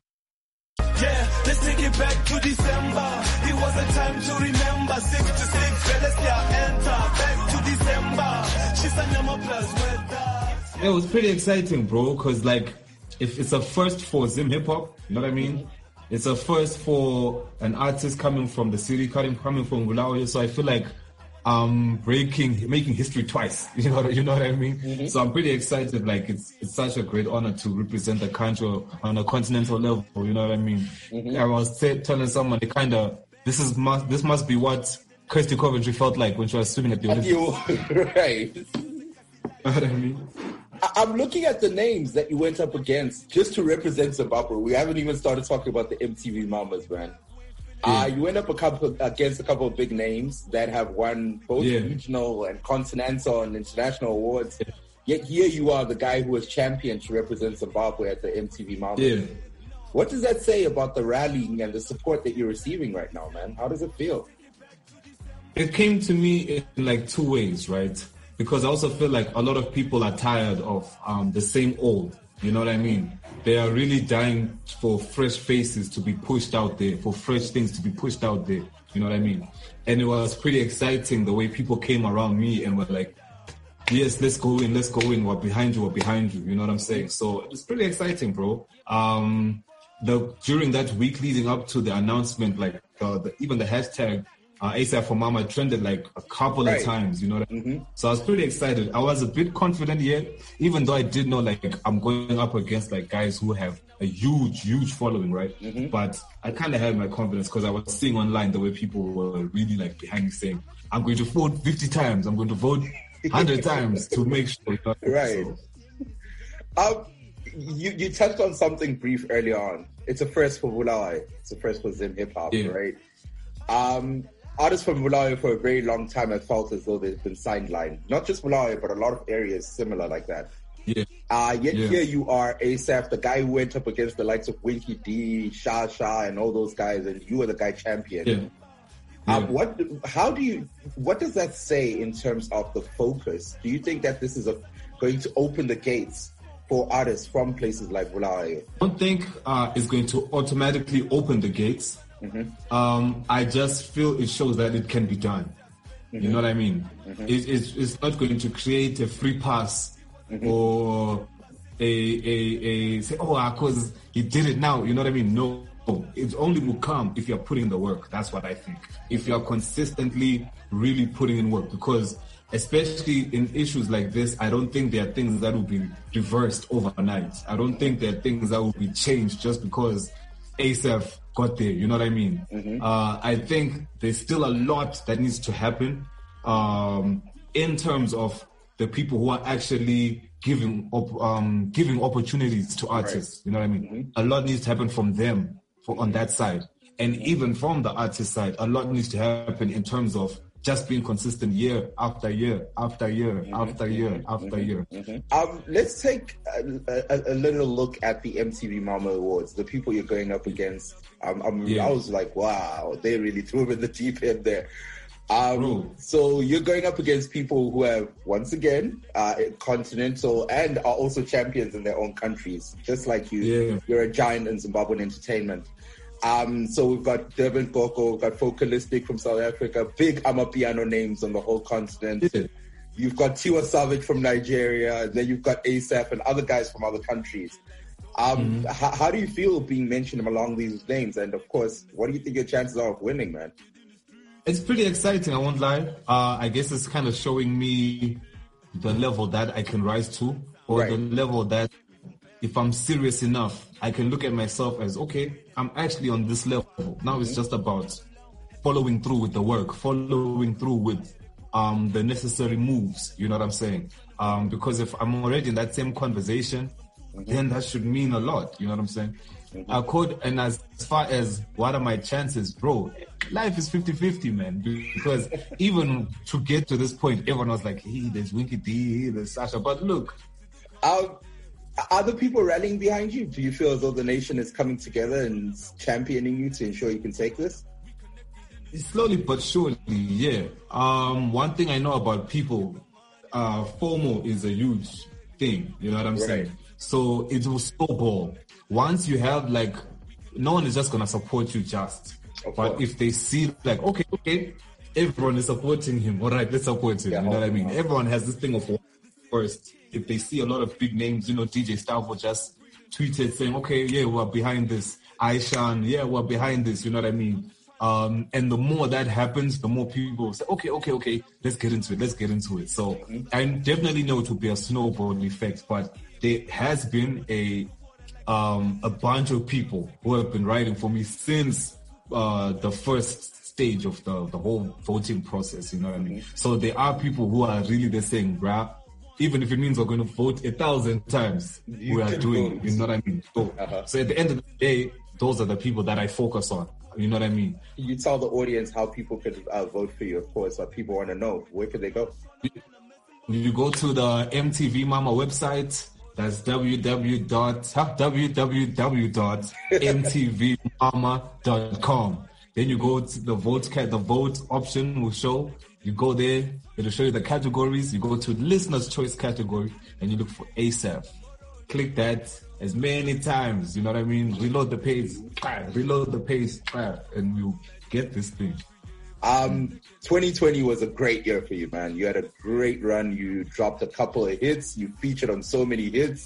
Yeah, let's take it back to December. It was a time to remember. Six to six, Celestia enter. Back to December. She's a number plus with us. It was pretty exciting, bro, because like, if it's a first for Zim hip hop, you know what I mean? Mm-hmm. It's a first for an artist coming from the city, coming coming from Bulawayo. So I feel like I'm breaking, making history twice. You know, you know what I mean? Mm-hmm. So I'm pretty excited. Like it's it's such a great honor to represent the country on a continental level. You know what I mean? Mm-hmm. I was t- telling someone, they kind of this is must this must be what Kirsty Coventry felt like when she was swimming at the Olympics. Right. You know what I mean? I'm looking at the names that you went up against just to represent Zimbabwe. We haven't even started talking about the M T V Mamas, man. Yeah. Uh, you went up a couple against a couple of big names that have won both yeah. regional and continental and international awards. Yeah. Yet here you are, the guy who was championed to represent Zimbabwe at the M T V Mamas. Yeah. What does that say about the rallying and the support that you're receiving right now, man? How does it feel? It came to me in like two ways, right? Because I also feel like a lot of people are tired of um, the same old, you know what I mean? They are really dying for fresh faces to be pushed out there, for fresh things to be pushed out there, you know what I mean? And it was pretty exciting the way people came around me and were like, yes, let's go in, let's go in, we're behind you, we're behind you, you know what I'm saying? So it's pretty exciting, bro. Um, the during that week leading up to the announcement, like uh, the, even the hashtag, Uh, Asaph for Mama trended like a couple right. of times, you know what I mean? Mm-hmm. So I was pretty excited. I was a bit confident yet, even though I did know like I'm going up against like guys who have a huge, huge following, right? Mm-hmm. But I kind of had my confidence because I was seeing online the way people were really like behind me saying, I'm going to vote fifty times, I'm going to vote one hundred times to make sure. You know, right. So. Um, you, you touched on something brief earlier on. It's a first for Bulawayo. It's a first for Zim hip hop, yeah. right? Um, Artists from Bulawayo for a very long time have felt as though they've been sidelined. Not just Bulawayo, but a lot of areas similar like that. Yeah. Uh, yet yeah. here you are, Asaph, the guy who went up against the likes of Winky D, Sha Sha, and all those guys, and you were the guy champion. Yeah. Uh, yeah. What? How do you? What does that say in terms of the focus? Do you think that this is a, going to open the gates for artists from places like Bulawayo? I don't think uh, it's going to automatically open the gates. Mm-hmm. Um, I just feel it shows that it can be done. Mm-hmm. You know what I mean? Mm-hmm. It, it's, it's not going to create a free pass mm-hmm. or a, a, a say, oh, because he did it now. You know what I mean? No, it only will come if you're putting in the work. That's what I think. If you're consistently really putting in work, because especially in issues like this, I don't think there are things that will be reversed overnight. I don't think there are things that will be changed just because Asaph got there, you know what I mean? Mm-hmm. Uh, I think there's still a lot that needs to happen um, in terms of the people who are actually giving op- um, giving opportunities to artists, right. You know what I mean? Mm-hmm. A lot needs to happen from them for, on that side. And even from the artist side, a lot needs to happen in terms of just being consistent year after year, after year, mm-hmm. after year, mm-hmm. after mm-hmm. year. Mm-hmm. Um, let's take a, a, a little look at the M T V Mama Awards, the people you're going up against. Um, I'm, yeah. I was like, wow, they really threw him in the deep end there. Um, so you're going up against people who have, once again, uh, continental and are also champions in their own countries, just like you. Yeah. You're a giant in Zimbabwean entertainment. Um, so we've got Durban Koko, we've got Focalistic from South Africa, big Amapiano names on the whole continent. Yeah. You've got Tiwa Savage from Nigeria, and then you've got ASAP and other guys from other countries. Um, Mm-hmm. h- how do you feel being mentioned along these names? And of course, what do you think your chances are of winning, man? It's pretty exciting, I won't lie. Uh, I guess it's kind of showing me the level that I can rise to, or Right. the level that if I'm serious enough, I can look at myself as, okay, I'm actually on this level. Now it's just about following through with the work, following through with um, the necessary moves, you know what I'm saying? Um, because if I'm already in that same conversation, then that should mean a lot, you know what I'm saying? I could, and as far as what are my chances, bro, life is fifty-fifty, man. Because even to get to this point, everyone was like, hey, there's Winky D, there's Sasha. But look. Um, are the people rallying behind you? Do you feel as though the nation is coming together and championing you to ensure you can take this? Slowly but surely, yeah. Um, one thing I know about people, uh, FOMO is a huge thing, you know what I'm Right. saying? So it will snowball. Once you have, like, no one is just going to support you just. Of But course. if they see, like, okay, okay, everyone is supporting him, all right, let's support him, Yeah, you know what I mean? okay. Everyone has this thing of first. If they see a lot of big names, you know, D J Stavo just tweeted saying, okay, yeah, we're behind this. Aishan, yeah, we're behind this, you know what I mean? Um, and the more that happens, the more people say, okay, okay, okay, let's get into it, let's get into it. So I definitely know it will be a snowball effect, but there has been a um, a bunch of people who have been writing for me since uh, the first stage of the, the whole voting process, you know what I mean? So there are people who are really there saying, bruh, even if it means we're going to vote a thousand times, You we are can doing vote. it, you know what I mean? So, Uh-huh. so at the end of the day, those are the people that I focus on, you know what I mean? You tell the audience how people could uh, vote for you, of course, but people want to know. Where could they go? You go to the M T V Mama website. That's www dot www dot m t v mama dot com. Then you go to the vote cat. The vote option will show. You go there. It'll show you the categories. You go to listener's choice category and you look for ASAP. Click that as many times. You know what I mean? Reload the page. Reload the page, and you get this thing. Um, twenty twenty was a great year for you, man. You had a great run. You dropped a couple of hits. You featured on so many hits.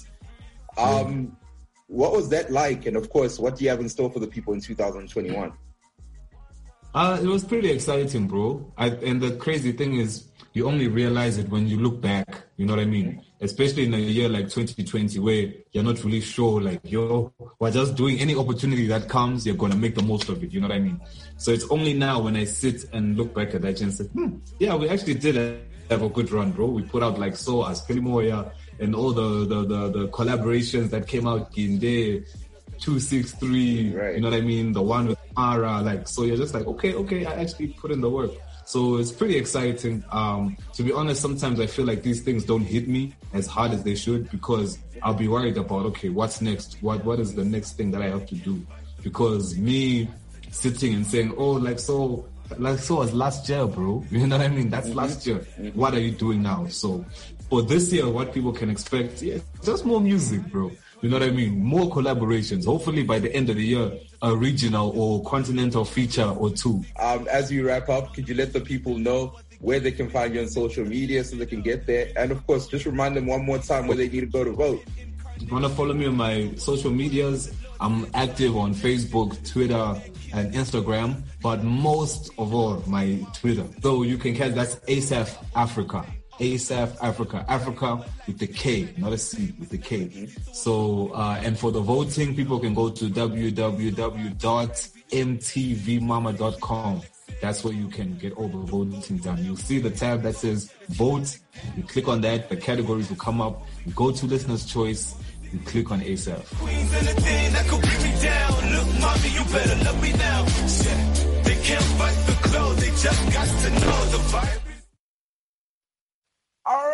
Um, what was that like? And of course, what do you have in store for the people in two thousand twenty-one? Uh, it was pretty exciting, bro. I, and the crazy thing is, you only realize it when you look back. You know what I mean? Especially in a year like twenty twenty, where you're not really sure, like, yo, we're just doing any opportunity that comes, you're going to make the most of it. You know what I mean? So it's only now when I sit and look back at that and say, hmm, yeah, we actually did have a good run, bro. We put out like So, Aspelimoya, and all the, the, the, the collaborations that came out in there. two six three, right. You know what I mean? The one with Mara, like, so you're just like, okay, okay, I actually put in the work. So it's pretty exciting. Um, to be honest, sometimes I feel like these things don't hit me as hard as they should because I'll be worried about, okay, what's next? What What is the next thing that I have to do? Because me sitting and saying, oh, like, so, like, so was last year, bro. You know what I mean? That's mm-hmm. last year. Mm-hmm. What are you doing now? So for this year, what people can expect, yeah, just more music, bro. You know what I mean? More collaborations. Hopefully by the end of the year, a regional or continental feature or two. Um, as we wrap up, could you let the people know where they can find you on social media so they can get there? And of course, just remind them one more time where they need to go to vote. If you want to follow me on my social medias, I'm active on Facebook, Twitter, and Instagram, but most of all, my Twitter. So you can catch, that's ASAP Africa. ASAP Africa, Africa with the K, not a C, with the K. Mm-hmm. So, uh, and for the voting, people can go to w w w dot m t v mama dot com. That's where you can get all the voting done. You'll see the tab that says vote. You click on that, the categories will come up. You go to listener's choice, you click on ASAP. Queens and the thing that could bring me down. Look, mommy, you better love me now. Shit, they can't fight the clothes, they just got to know the vibe. All right.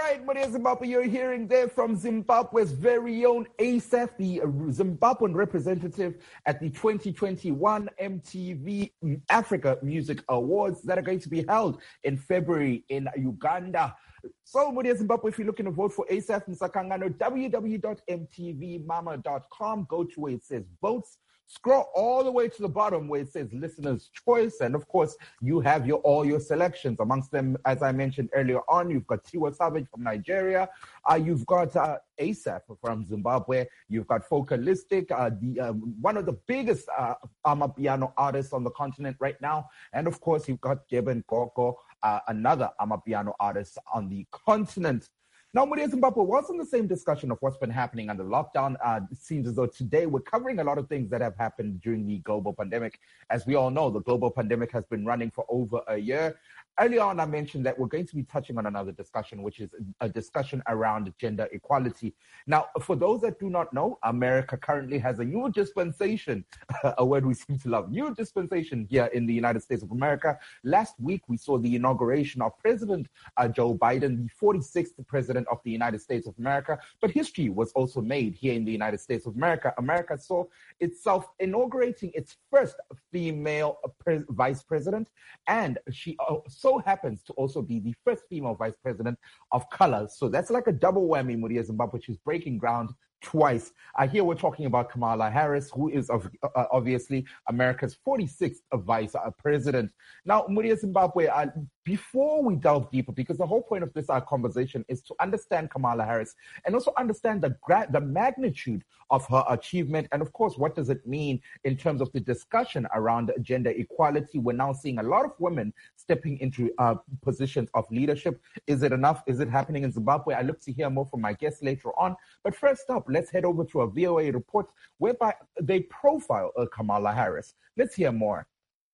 right, Maria Zimbabwe, you're hearing there from Zimbabwe's very own Asaph, the Zimbabwean representative at the twenty twenty-one M T V Africa Music Awards that are going to be held in February in Uganda. So, Maria Zimbabwe, if you're looking to vote for Asaph Msakangano, w w w dot m t v mama dot com, go to where it says votes. Scroll all the way to the bottom where it says listener's choice. And of course, you have your all your selections. Amongst them, as I mentioned earlier on, you've got Tiwa Savage from Nigeria. Uh, you've got uh, Asaph from Zimbabwe. You've got Focalistic, uh, the uh, one of the biggest uh, Amapiano artists on the continent right now. And of course, you've got Geben Koko, uh, another Amapiano artist on the continent. Now, Maria Zimbabwe was in the same discussion of what's been happening under lockdown. Uh, it seems as though today we're covering a lot of things that have happened during the global pandemic. As we all know, the global pandemic has been running for over a year. Earlier on, I mentioned that we're going to be touching on another discussion, which is a discussion around gender equality. Now, for those that do not know, America currently has a new dispensation, a word we seem to love, new dispensation here in the United States of America. Last week, we saw the inauguration of President uh, Joe Biden, the forty-sixth president of the United States of America. But history was also made here in the United States of America. America saw itself inaugurating its first female pre- vice president, and she so happens to also be the first female vice president of color. So that's like a double whammy, Maria Zimbabwe. She's breaking ground twice. Uh, here we're talking about Kamala Harris, who is of, uh, obviously America's forty-sixth vice uh, president. Now, Maria Zimbabwe, uh, before we delve deeper, because the whole point of this uh, conversation is to understand Kamala Harris and also understand the gra- the magnitude of her achievement. And of course, what does it mean in terms of the discussion around gender equality? We're now seeing a lot of women stepping into uh, positions of leadership. Is it enough? Is it happening in Zimbabwe? I look to hear more from my guests later on. But first up, let's head over to a V O A report whereby they profile uh, Kamala Harris. Let's hear more.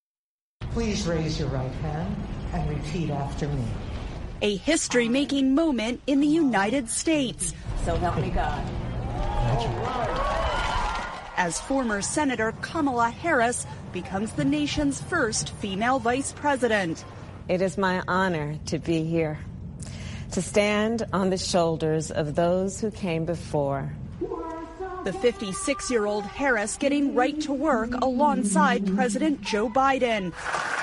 Please raise your right hand and repeat after me. A history-making moment in the United States. So help me God. As former Senator Kamala Harris becomes the nation's first female vice president. It is my honor to be here, to stand on the shoulders of those who came before. The fifty-six-year-old Harris getting right to work alongside President Joe Biden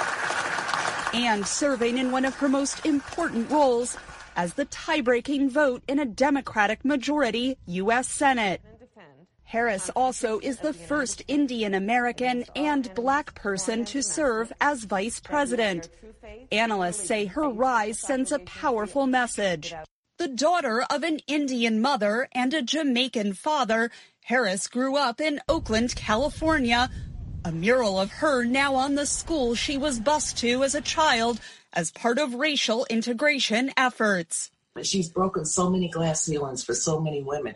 and serving in one of her most important roles as the tie-breaking vote in a Democratic majority U S Senate. Harris also is the first Indian American and black person to serve as vice president. Analysts say her rise sends a powerful message. The daughter of an Indian mother and a Jamaican father, Harris grew up in Oakland, California. A mural of her now on the school she was bused to as a child as part of racial integration efforts. She's broken so many glass ceilings for so many women.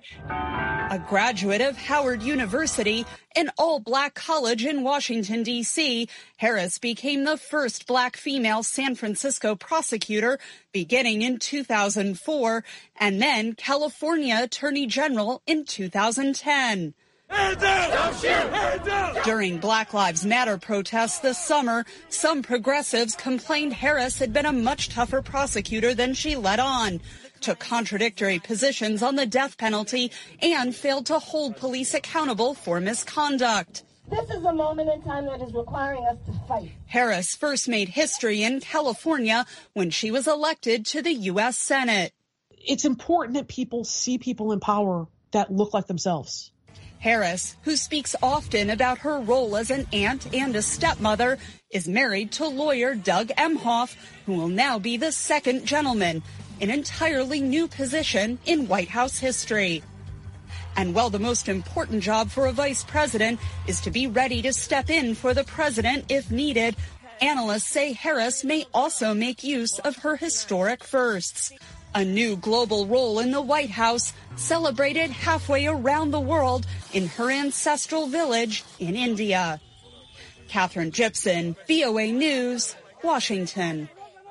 A graduate of Howard University, an all-black college in Washington, D C, Harris became the first black female San Francisco prosecutor beginning in two thousand four, and then California Attorney General in two thousand ten. Hands up! Hands up! During Black Lives Matter protests this summer, some progressives complained Harris had been a much tougher prosecutor than she let on, took contradictory positions on the death penalty, and failed to hold police accountable for misconduct. This is a moment in time that is requiring us to fight. Harris first made history in California when she was elected to the U S Senate. It's important that people see people in power that look like themselves. Harris, who speaks often about her role as an aunt and a stepmother, is married to lawyer Doug Emhoff, who will now be the second gentleman, an entirely new position in White House history. And while the most important job for a vice president is to be ready to step in for the president if needed, analysts say Harris may also make use of her historic firsts. A new global role in the White House, celebrated halfway around the world in her ancestral village in India. Catherine Gibson, V O A News, Washington.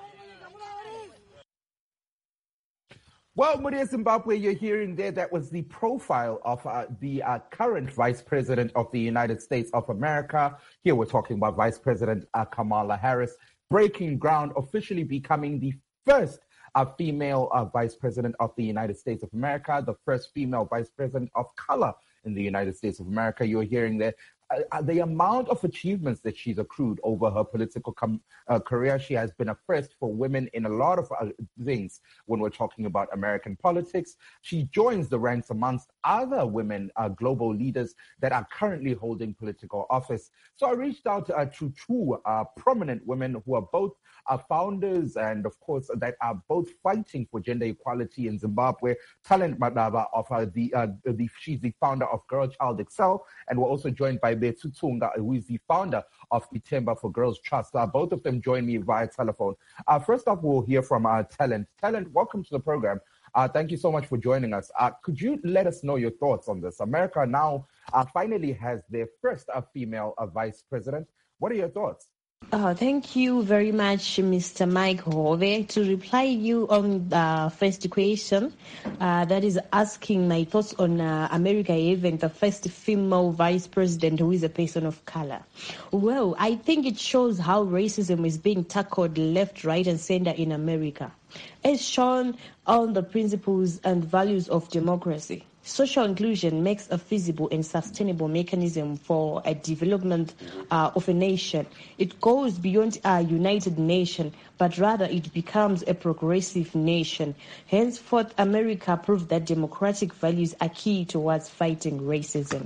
Well, Maria Zimbabwe, you're hearing there, that was the profile of uh, the uh, current Vice President of the United States of America. Here we're talking about Vice President uh, Kamala Harris, breaking ground, officially becoming the first a female uh, vice president of the United States of America, the first female vice president of color in the United States of America. You're hearing there. Uh, the amount of achievements that she's accrued over her political com- uh, career, she has been a first for women in a lot of uh, things when we're talking about American politics. She joins the ranks amongst other women uh, global leaders that are currently holding political office. So I reached out uh, to two uh, prominent women who are both uh, founders and, of course, that are both fighting for gender equality in Zimbabwe. Talent Madaba, of uh, the, uh, the she's the founder of Girl Child Excel, and we're also joined by Bethu Tsunga, who is the founder of Itemba for Girls Trust. Uh, both of them join me via telephone. Uh, first up, we'll hear from our Talent. Talent, welcome to the program. Uh, thank you so much for joining us. Uh, could you let us know your thoughts on this? America now uh, finally has their first uh, female uh, vice president. What are your thoughts? Uh, thank you very much, Mister Mike Hove. To reply you on the first question, uh, that is asking my thoughts on uh, America having the first female vice president who is a person of color. Well, I think it shows how racism is being tackled left, right, and center in America. As shown on the principles and values of democracy, social inclusion makes a feasible and sustainable mechanism for a development uh, of a nation. It goes beyond a united nation, but rather it becomes a progressive nation. Henceforth, America proved that democratic values are key towards fighting racism.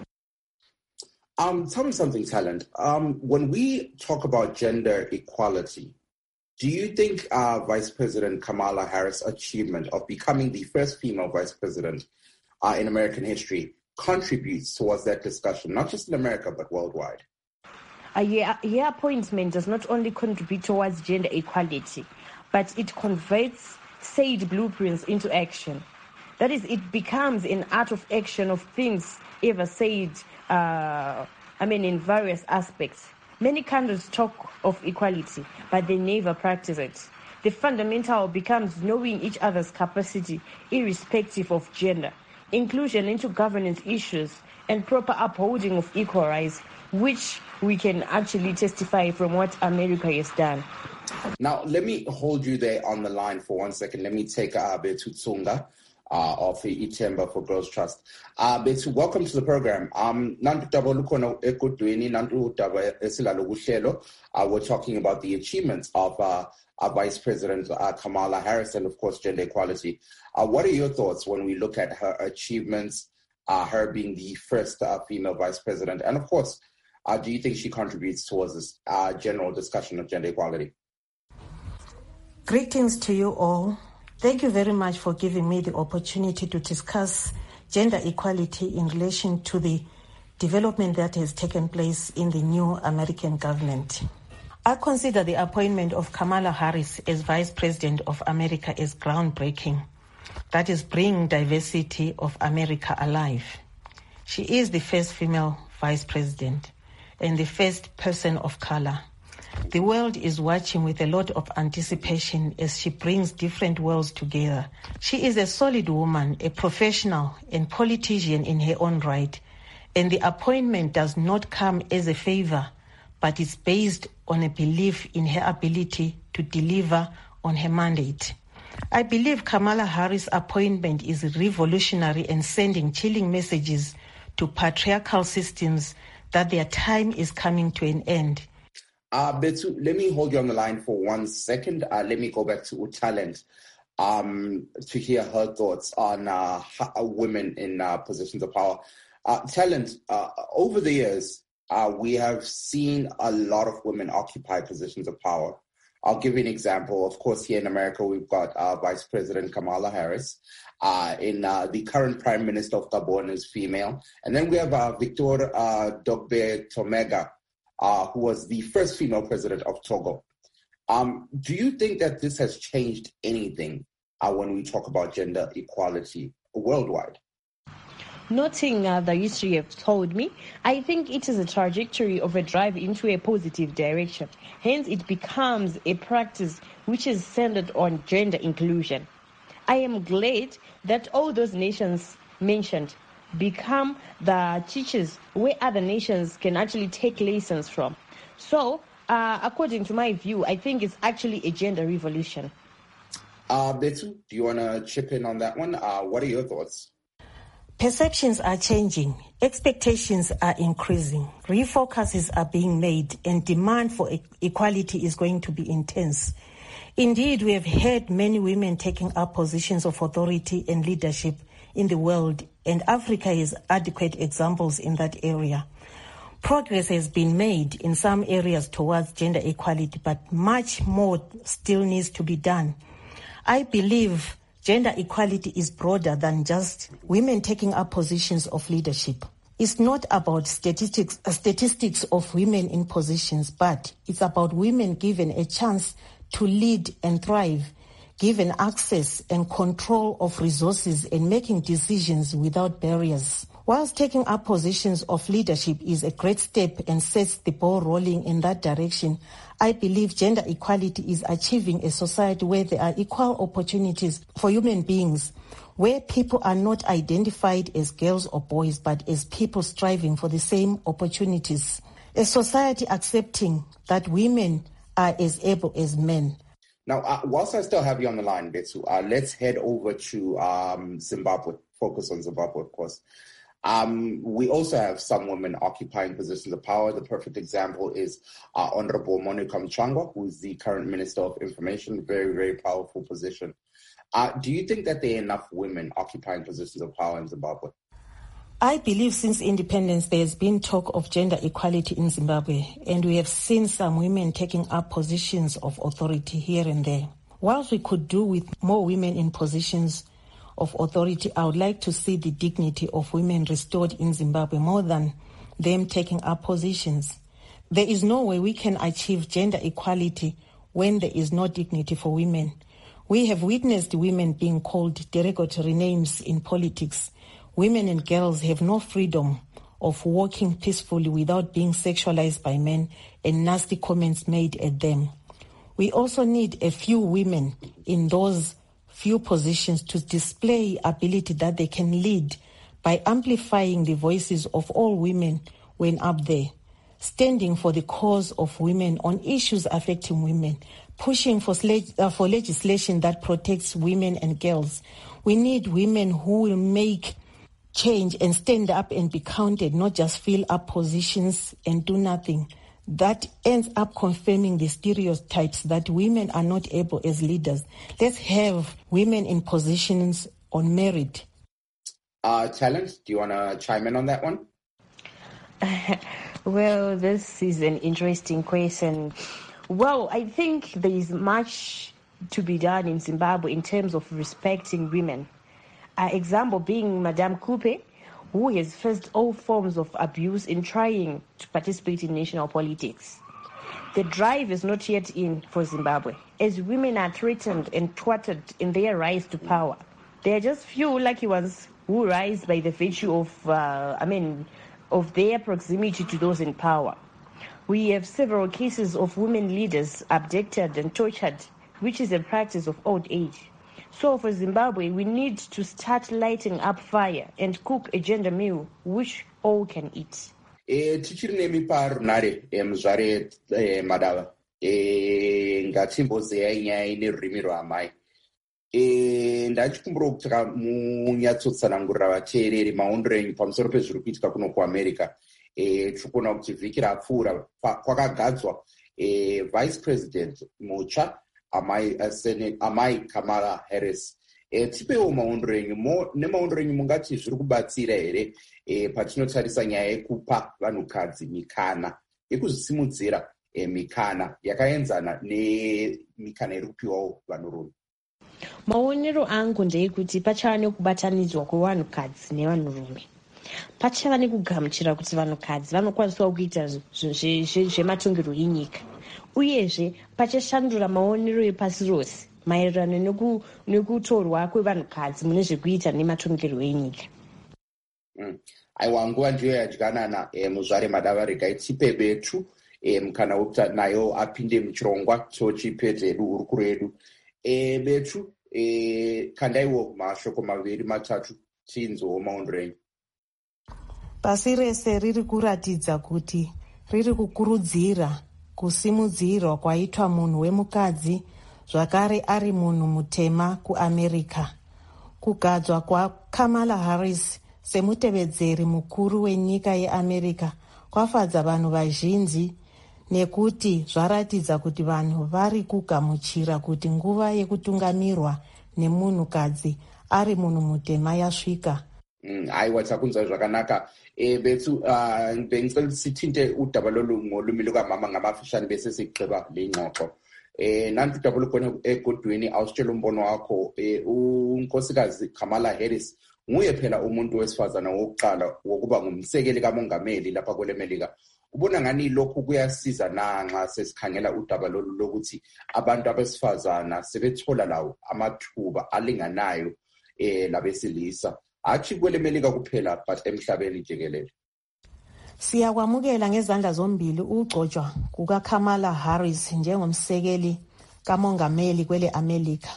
Um, tell me something, Talent. Um, when we talk about gender equality, do you think uh, Vice President Kamala Harris' achievement of becoming the first female vice president uh, in American history contributes towards that discussion, not just in America, but worldwide? Uh, yeah, her appointment does not only contribute towards gender equality, but it converts said blueprints into action. That is, it becomes an art of action of things ever said, uh, I mean, in various aspects. Many countries talk of equality, but they never practice it. The fundamental becomes knowing each other's capacity, irrespective of gender, inclusion into governance issues, and proper upholding of equal rights, which we can actually testify from what America has done. Now, let me hold you there on the line for one second. Let me take uh, Bethu Tsunga uh, of the Itemba for Girls Trust. Uh, Bethu, welcome to the program. Um, uh, we're talking about the achievements of uh, our Vice President uh, Kamala Harris and, of course, gender equality. Uh, what are your thoughts when we look at her achievements, uh, her being the first uh, female vice president? And, of course, uh, do you think she contributes towards this uh, general discussion of gender equality? Greetings to you all. Thank you very much for giving me the opportunity to discuss gender equality in relation to the development that has taken place in the new American government. I consider the appointment of Kamala Harris as Vice President of America as groundbreaking. That is bringing diversity of America alive. She is the first female Vice President and the first person of color. The world is watching with a lot of anticipation as she brings different worlds together. She is a solid woman, a professional and politician in her own right, and the appointment does not come as a favor, but is based on a belief in her ability to deliver on her mandate. I believe Kamala Harris' appointment is revolutionary and sending chilling messages to patriarchal systems that their time is coming to an end. Uh, Bethu, let me hold you on the line for one second. Uh, let me go back to Talent um, to hear her thoughts on uh, women in uh, positions of power. Uh, Talent, uh, over the years, uh, we have seen a lot of women occupy positions of power. I'll give you an example. Of course, here in America, we've got uh, Vice President Kamala Harris. Uh, in uh, the current Prime Minister of Gabon is female. And then we have uh, Victor uh, Dogbe Tomega, Uh, who was the first female president of Togo. Um, do you think that this has changed anything uh, when we talk about gender equality worldwide? Noting uh, the history you've told me, I think it is a trajectory of a drive into a positive direction. Hence, it becomes a practice which is centered on gender inclusion. I am glad that all those nations mentioned become the teachers where other nations can actually take lessons from. So, uh, according to my view, I think it's actually a gender revolution. Uh, Betsu, do you want to chip in on that one? Uh, what are your thoughts? Perceptions are changing, expectations are increasing, refocuses are being made, and demand for e- equality is going to be intense. Indeed, we have heard many women taking up positions of authority and leadership in the world, and Africa has adequate examples in that area. Progress has been made in some areas towards gender equality, but much more still needs to be done. I believe gender equality is broader than just women taking up positions of leadership. It's not about statistics, uh, statistics of women in positions, but it's about women given a chance to lead and thrive, given access and control of resources and making decisions without barriers. Whilst taking up positions of leadership is a great step and sets the ball rolling in that direction, I believe gender equality is achieving a society where there are equal opportunities for human beings, where people are not identified as girls or boys, but as people striving for the same opportunities. A society accepting that women are as able as men. Now, uh, whilst I still have you on the line, Betsu, uh, let's head over to um, Zimbabwe, focus on Zimbabwe, of course. Um, we also have some women occupying positions of power. The perfect example is uh, Honorable Monica Mchangwa, who is the current Minister of Information, very, very powerful position. Uh, do you think that there are enough women occupying positions of power in Zimbabwe? I believe since independence there has been talk of gender equality in Zimbabwe, and we have seen some women taking up positions of authority here and there. Whilst we could do with more women in positions of authority, I would like to see the dignity of women restored in Zimbabwe more than them taking up positions. There is no way we can achieve gender equality when there is no dignity for women. We have witnessed women being called derogatory names in politics. Women and girls have no freedom of walking peacefully without being sexualized by men and nasty comments made at them. We also need a few women in those few positions to display ability that they can lead by amplifying the voices of all women when up there, standing for the cause of women on issues affecting women, pushing for, uh, for legislation that protects women and girls. We need women who will make change and stand up and be counted, not just fill up positions and do nothing. That ends up confirming the stereotypes that women are not able as leaders. Let's have women in positions on merit. Uh, Talent, do you want to chime in on that one? Well, this is an interesting question. Well, I think there is much to be done in Zimbabwe in terms of respecting women. Uh, example being Madame Coupe, who has faced all forms of abuse in trying to participate in national politics. The drive is not yet in for Zimbabwe, as women are threatened and thwarted in their rise to power. There are just few lucky ones who rise by the virtue of, uh, I mean, of their proximity to those in power. We have several cases of women leaders abducted and tortured, which is a practice of old age. So for Zimbabwe, we need to start lighting up fire and cook a gender meal which all can eat. Tichiri nemi parunare muzvare madava ngatimbozeyai nyaya ine rurimi rwamai. Ndachikumbura kuti munyatsotsanangurira vateereri maondero enyu pamusoro pezviri kuitika kuno kuamerica. Tikuona kuti vhiki rapfuura kwakagadzwa vice president mutsva Amai, uh, Senate, Amai Kamala Harris. E, tipewo maondero enyu nemaondero enyu mungati zviri kubatsira here e, patinotarisa nyaya yekupa vanhukadzi mikana yekuzvisimudzira e, mikana yakaenzana nemikana iri kupiwawo vanhurume. Maonero angu ndeekuti pachava nekubatanidzwa kwevanhukadzi nevanhurume. Pachava nekugamuchira kuti vanhukadzi vanokwanisawo kuita zvematongerwo enyika. Uyezve pachashandura maonero epasi rose maererano nekutorwa kwevanhukadzi mune zvekuita nematongerwo enyika. Mm. Aiwa, nguva ndiyo yadyanana e, muzvare madava regai tipe Betsu e, mukana wekuti nayo apinde muchirongwa tochipedze hurukuro yedu. E, Betsu, e, kandaiwo mashoko maviri matatu tinzowo maondero enyu. Pasi rese riri kuratidza kuti riri kukurudzira kusimudzirwa kwaitwa munhu wemukadzi zvakare ari munhu mutema kuamerica. Kugadzwa kwaKamala Harris semutevedzeri mukuru wenyika yeAmerica kwafadza vanhu vazhinji nekuti zvaratidza kuti vanhu vari kugamuchira kuti nguva yekutungamirwa nemunhukadzi ari munhu mutema yasvika. Aiwa takunzwa zvakanaka. Eh bethu bengicela ukuthi sithinte udaba lolu ngolumi lukamama ngamafishane bese sigqiba le ngxoxo. Eh nanti udaba lukhona egodweni awusitshela umbono wakho. Eh unkosikazi Kamala Harris nguye phela umuntu wesifazana wokuqala wokuba ngumsekeli kamongameli lapha kwele Melika. Ubona ngani lokhu kuyasiza na nxa sesikhangela udaba lolu lokuthi abantu abesifazana sebethola lawo amathuba alinganayo eh labesilisa athi kwele Melika kuphela but emhlabeni jikelele. Siyakwamukela ngezandla zombili ukugcotshwa kukaKamala Harris njengomsekeli kamongameli kwele America.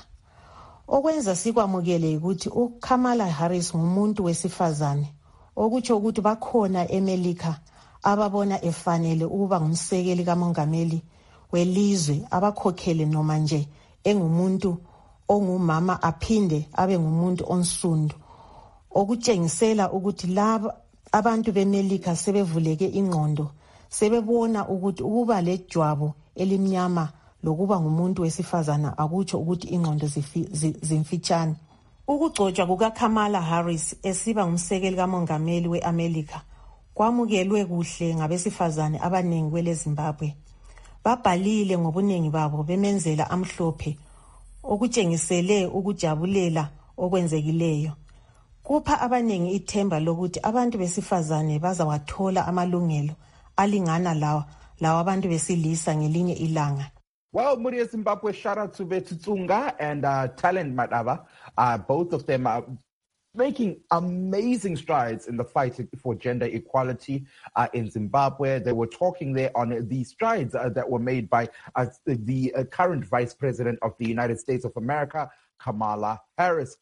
Okwenza sikwamukele ukuthi uKamala Harris ngumuntu wesifazane, okutsho ukuthi bakhona eMelika ababona efanele ukuba ngumsekeli kamongameli welizwe, abakhokhele noma nje engumuntu ongumama aphinde abe ngumuntu onsundu, okutshengisela ukuthi laba abantu beMelika sebevuleke ingqondo, sebebona ukuthi ukuba lejwabu elimnyama lokuba ngumuntu wesifazana akutsho ukuthi ingqondo zimfitshane. Ukugcotshwa kukaKamala Harris esiba ngumsekeli kamongameli weAmerica kwamukelwe kuhle ngabesifazane abaningi kwele Zimbabwe. Babhalile ngobuningi babo bemenzela amhlophe, okutshengisele ukujabulela okwenzekileyo. Kupha abaningi ithemba lokuthi abantu besifazane bazawathola amalungelo alingana lawa lawa abantu besilisa ngelinye ilanga. Well, Muria Zimbabwe, shout out to Betutsunga and uh, Talent Madaba. Uh, both of them are making amazing strides in the fight for gender equality uh, in Zimbabwe. They were talking there on the strides uh, that were made by uh, the uh, current Vice President of the United States of America, Kamala Harris.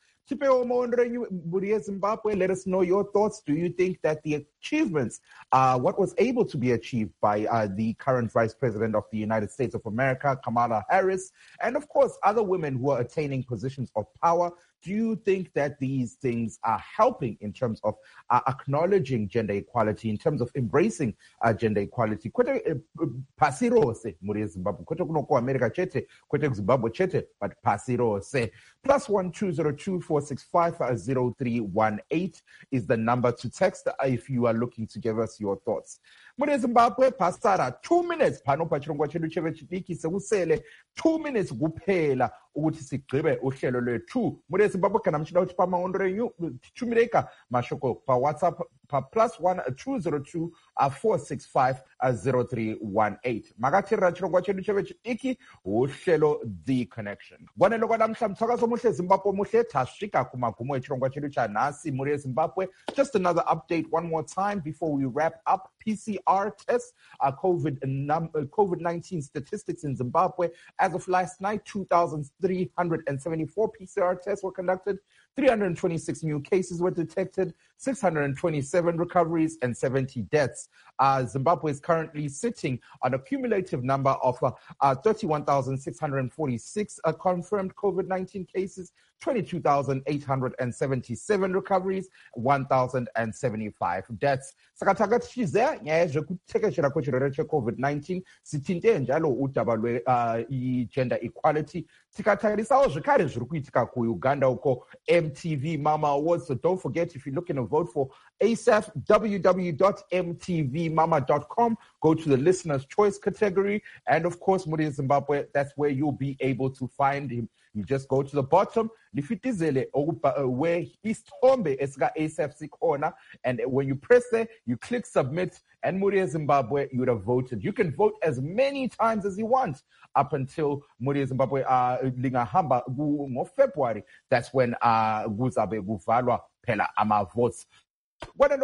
Zimbabwe, let us know your thoughts. Do you think that the achievements, uh, what was able to be achieved by uh, the current Vice President of the United States of America, Kamala Harris, and of course other women who are attaining positions of power, do you think that these things are helping in terms of uh, acknowledging gender equality, in terms of embracing uh, gender equality? Kwete pasirose muri Zimbabwe, kwete kunoko America chete, kwete Zimbabwe chete, but pasirose. Plus one two zero two four six five zero three one eight is the number to text if you are looking to give us your thoughts. Muri Zimbabwe pasara two minutes pano pachirongwa chedu cheve chidiki sekusele two minutes kuphela ukuthi sigqibe uhlelo lwethu. Muri Zimbabwe kana mchida uthi pamaondo renyu tichumireka mashoko pa WhatsApp pa plus one two zero two four six five zero three one eight. Makatira chirongwa chedu cheve chidiki uhlelo The Connection. Gwanelo kwa namhla mthakazo muhle Zimbabwe muhle tasvika kumagumo echirongwa chedu cha nasi muri Zimbabwe. Just another update one more time before we wrap up. P C R tests, uh, COVID num- uh, COVID nineteen statistics in Zimbabwe. As of last night, two thousand three hundred seventy-four P C R tests were conducted, three hundred twenty-six new cases were detected, six hundred twenty-seven recoveries, and seventy deaths. Uh, Zimbabwe is currently sitting on a cumulative number of uh, uh, thirty-one thousand six hundred forty-six uh, confirmed COVID nineteen cases, twenty-two thousand eight hundred seventy-seven recoveries, one thousand seventy-five deaths. Sakatakatishize nyaya kutekeshera kwechirwere cheCovid nineteen sitinte njalo udaba lwe uh, gender equality. Tikatarisawo zvekare zviri kuitika kuUganda uko M T V Mama Awards. So don't forget, if you're looking to vote for A S A F, w w w dot m t v mama dot com. Go to the listener's choice category. And of course, Muri Zimbabwe, that's where you'll be able to find him. You just go to the bottom, lifitizele where isithombe esika A S A F sikhona, and when you press there, you click submit, and Muri Zimbabwe, you would have voted. You can vote as many times as you want up until Muri Zimbabwe uh lingahamba ngo February. That's when uh kuzabe kuvalwa phela ama votes. Let's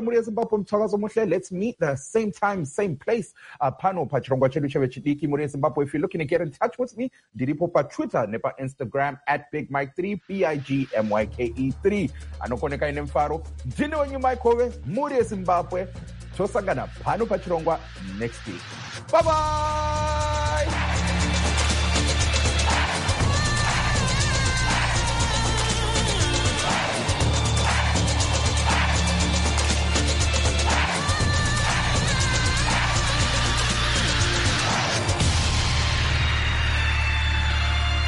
meet the same time, same place. Uh, Pano Pachirongwa Chedu Cheve Chidiki Muri Zimbabwe. If you're looking to get in touch with me, Diripo pa Twitter, nepa Instagram at Big Mike three, B I G M Y K E three. Anokoneka inemfaro. Dino nyu Mike Hove, Muri Zimbabwe. Tosangana Pano Pachirongwa next week. Bye bye.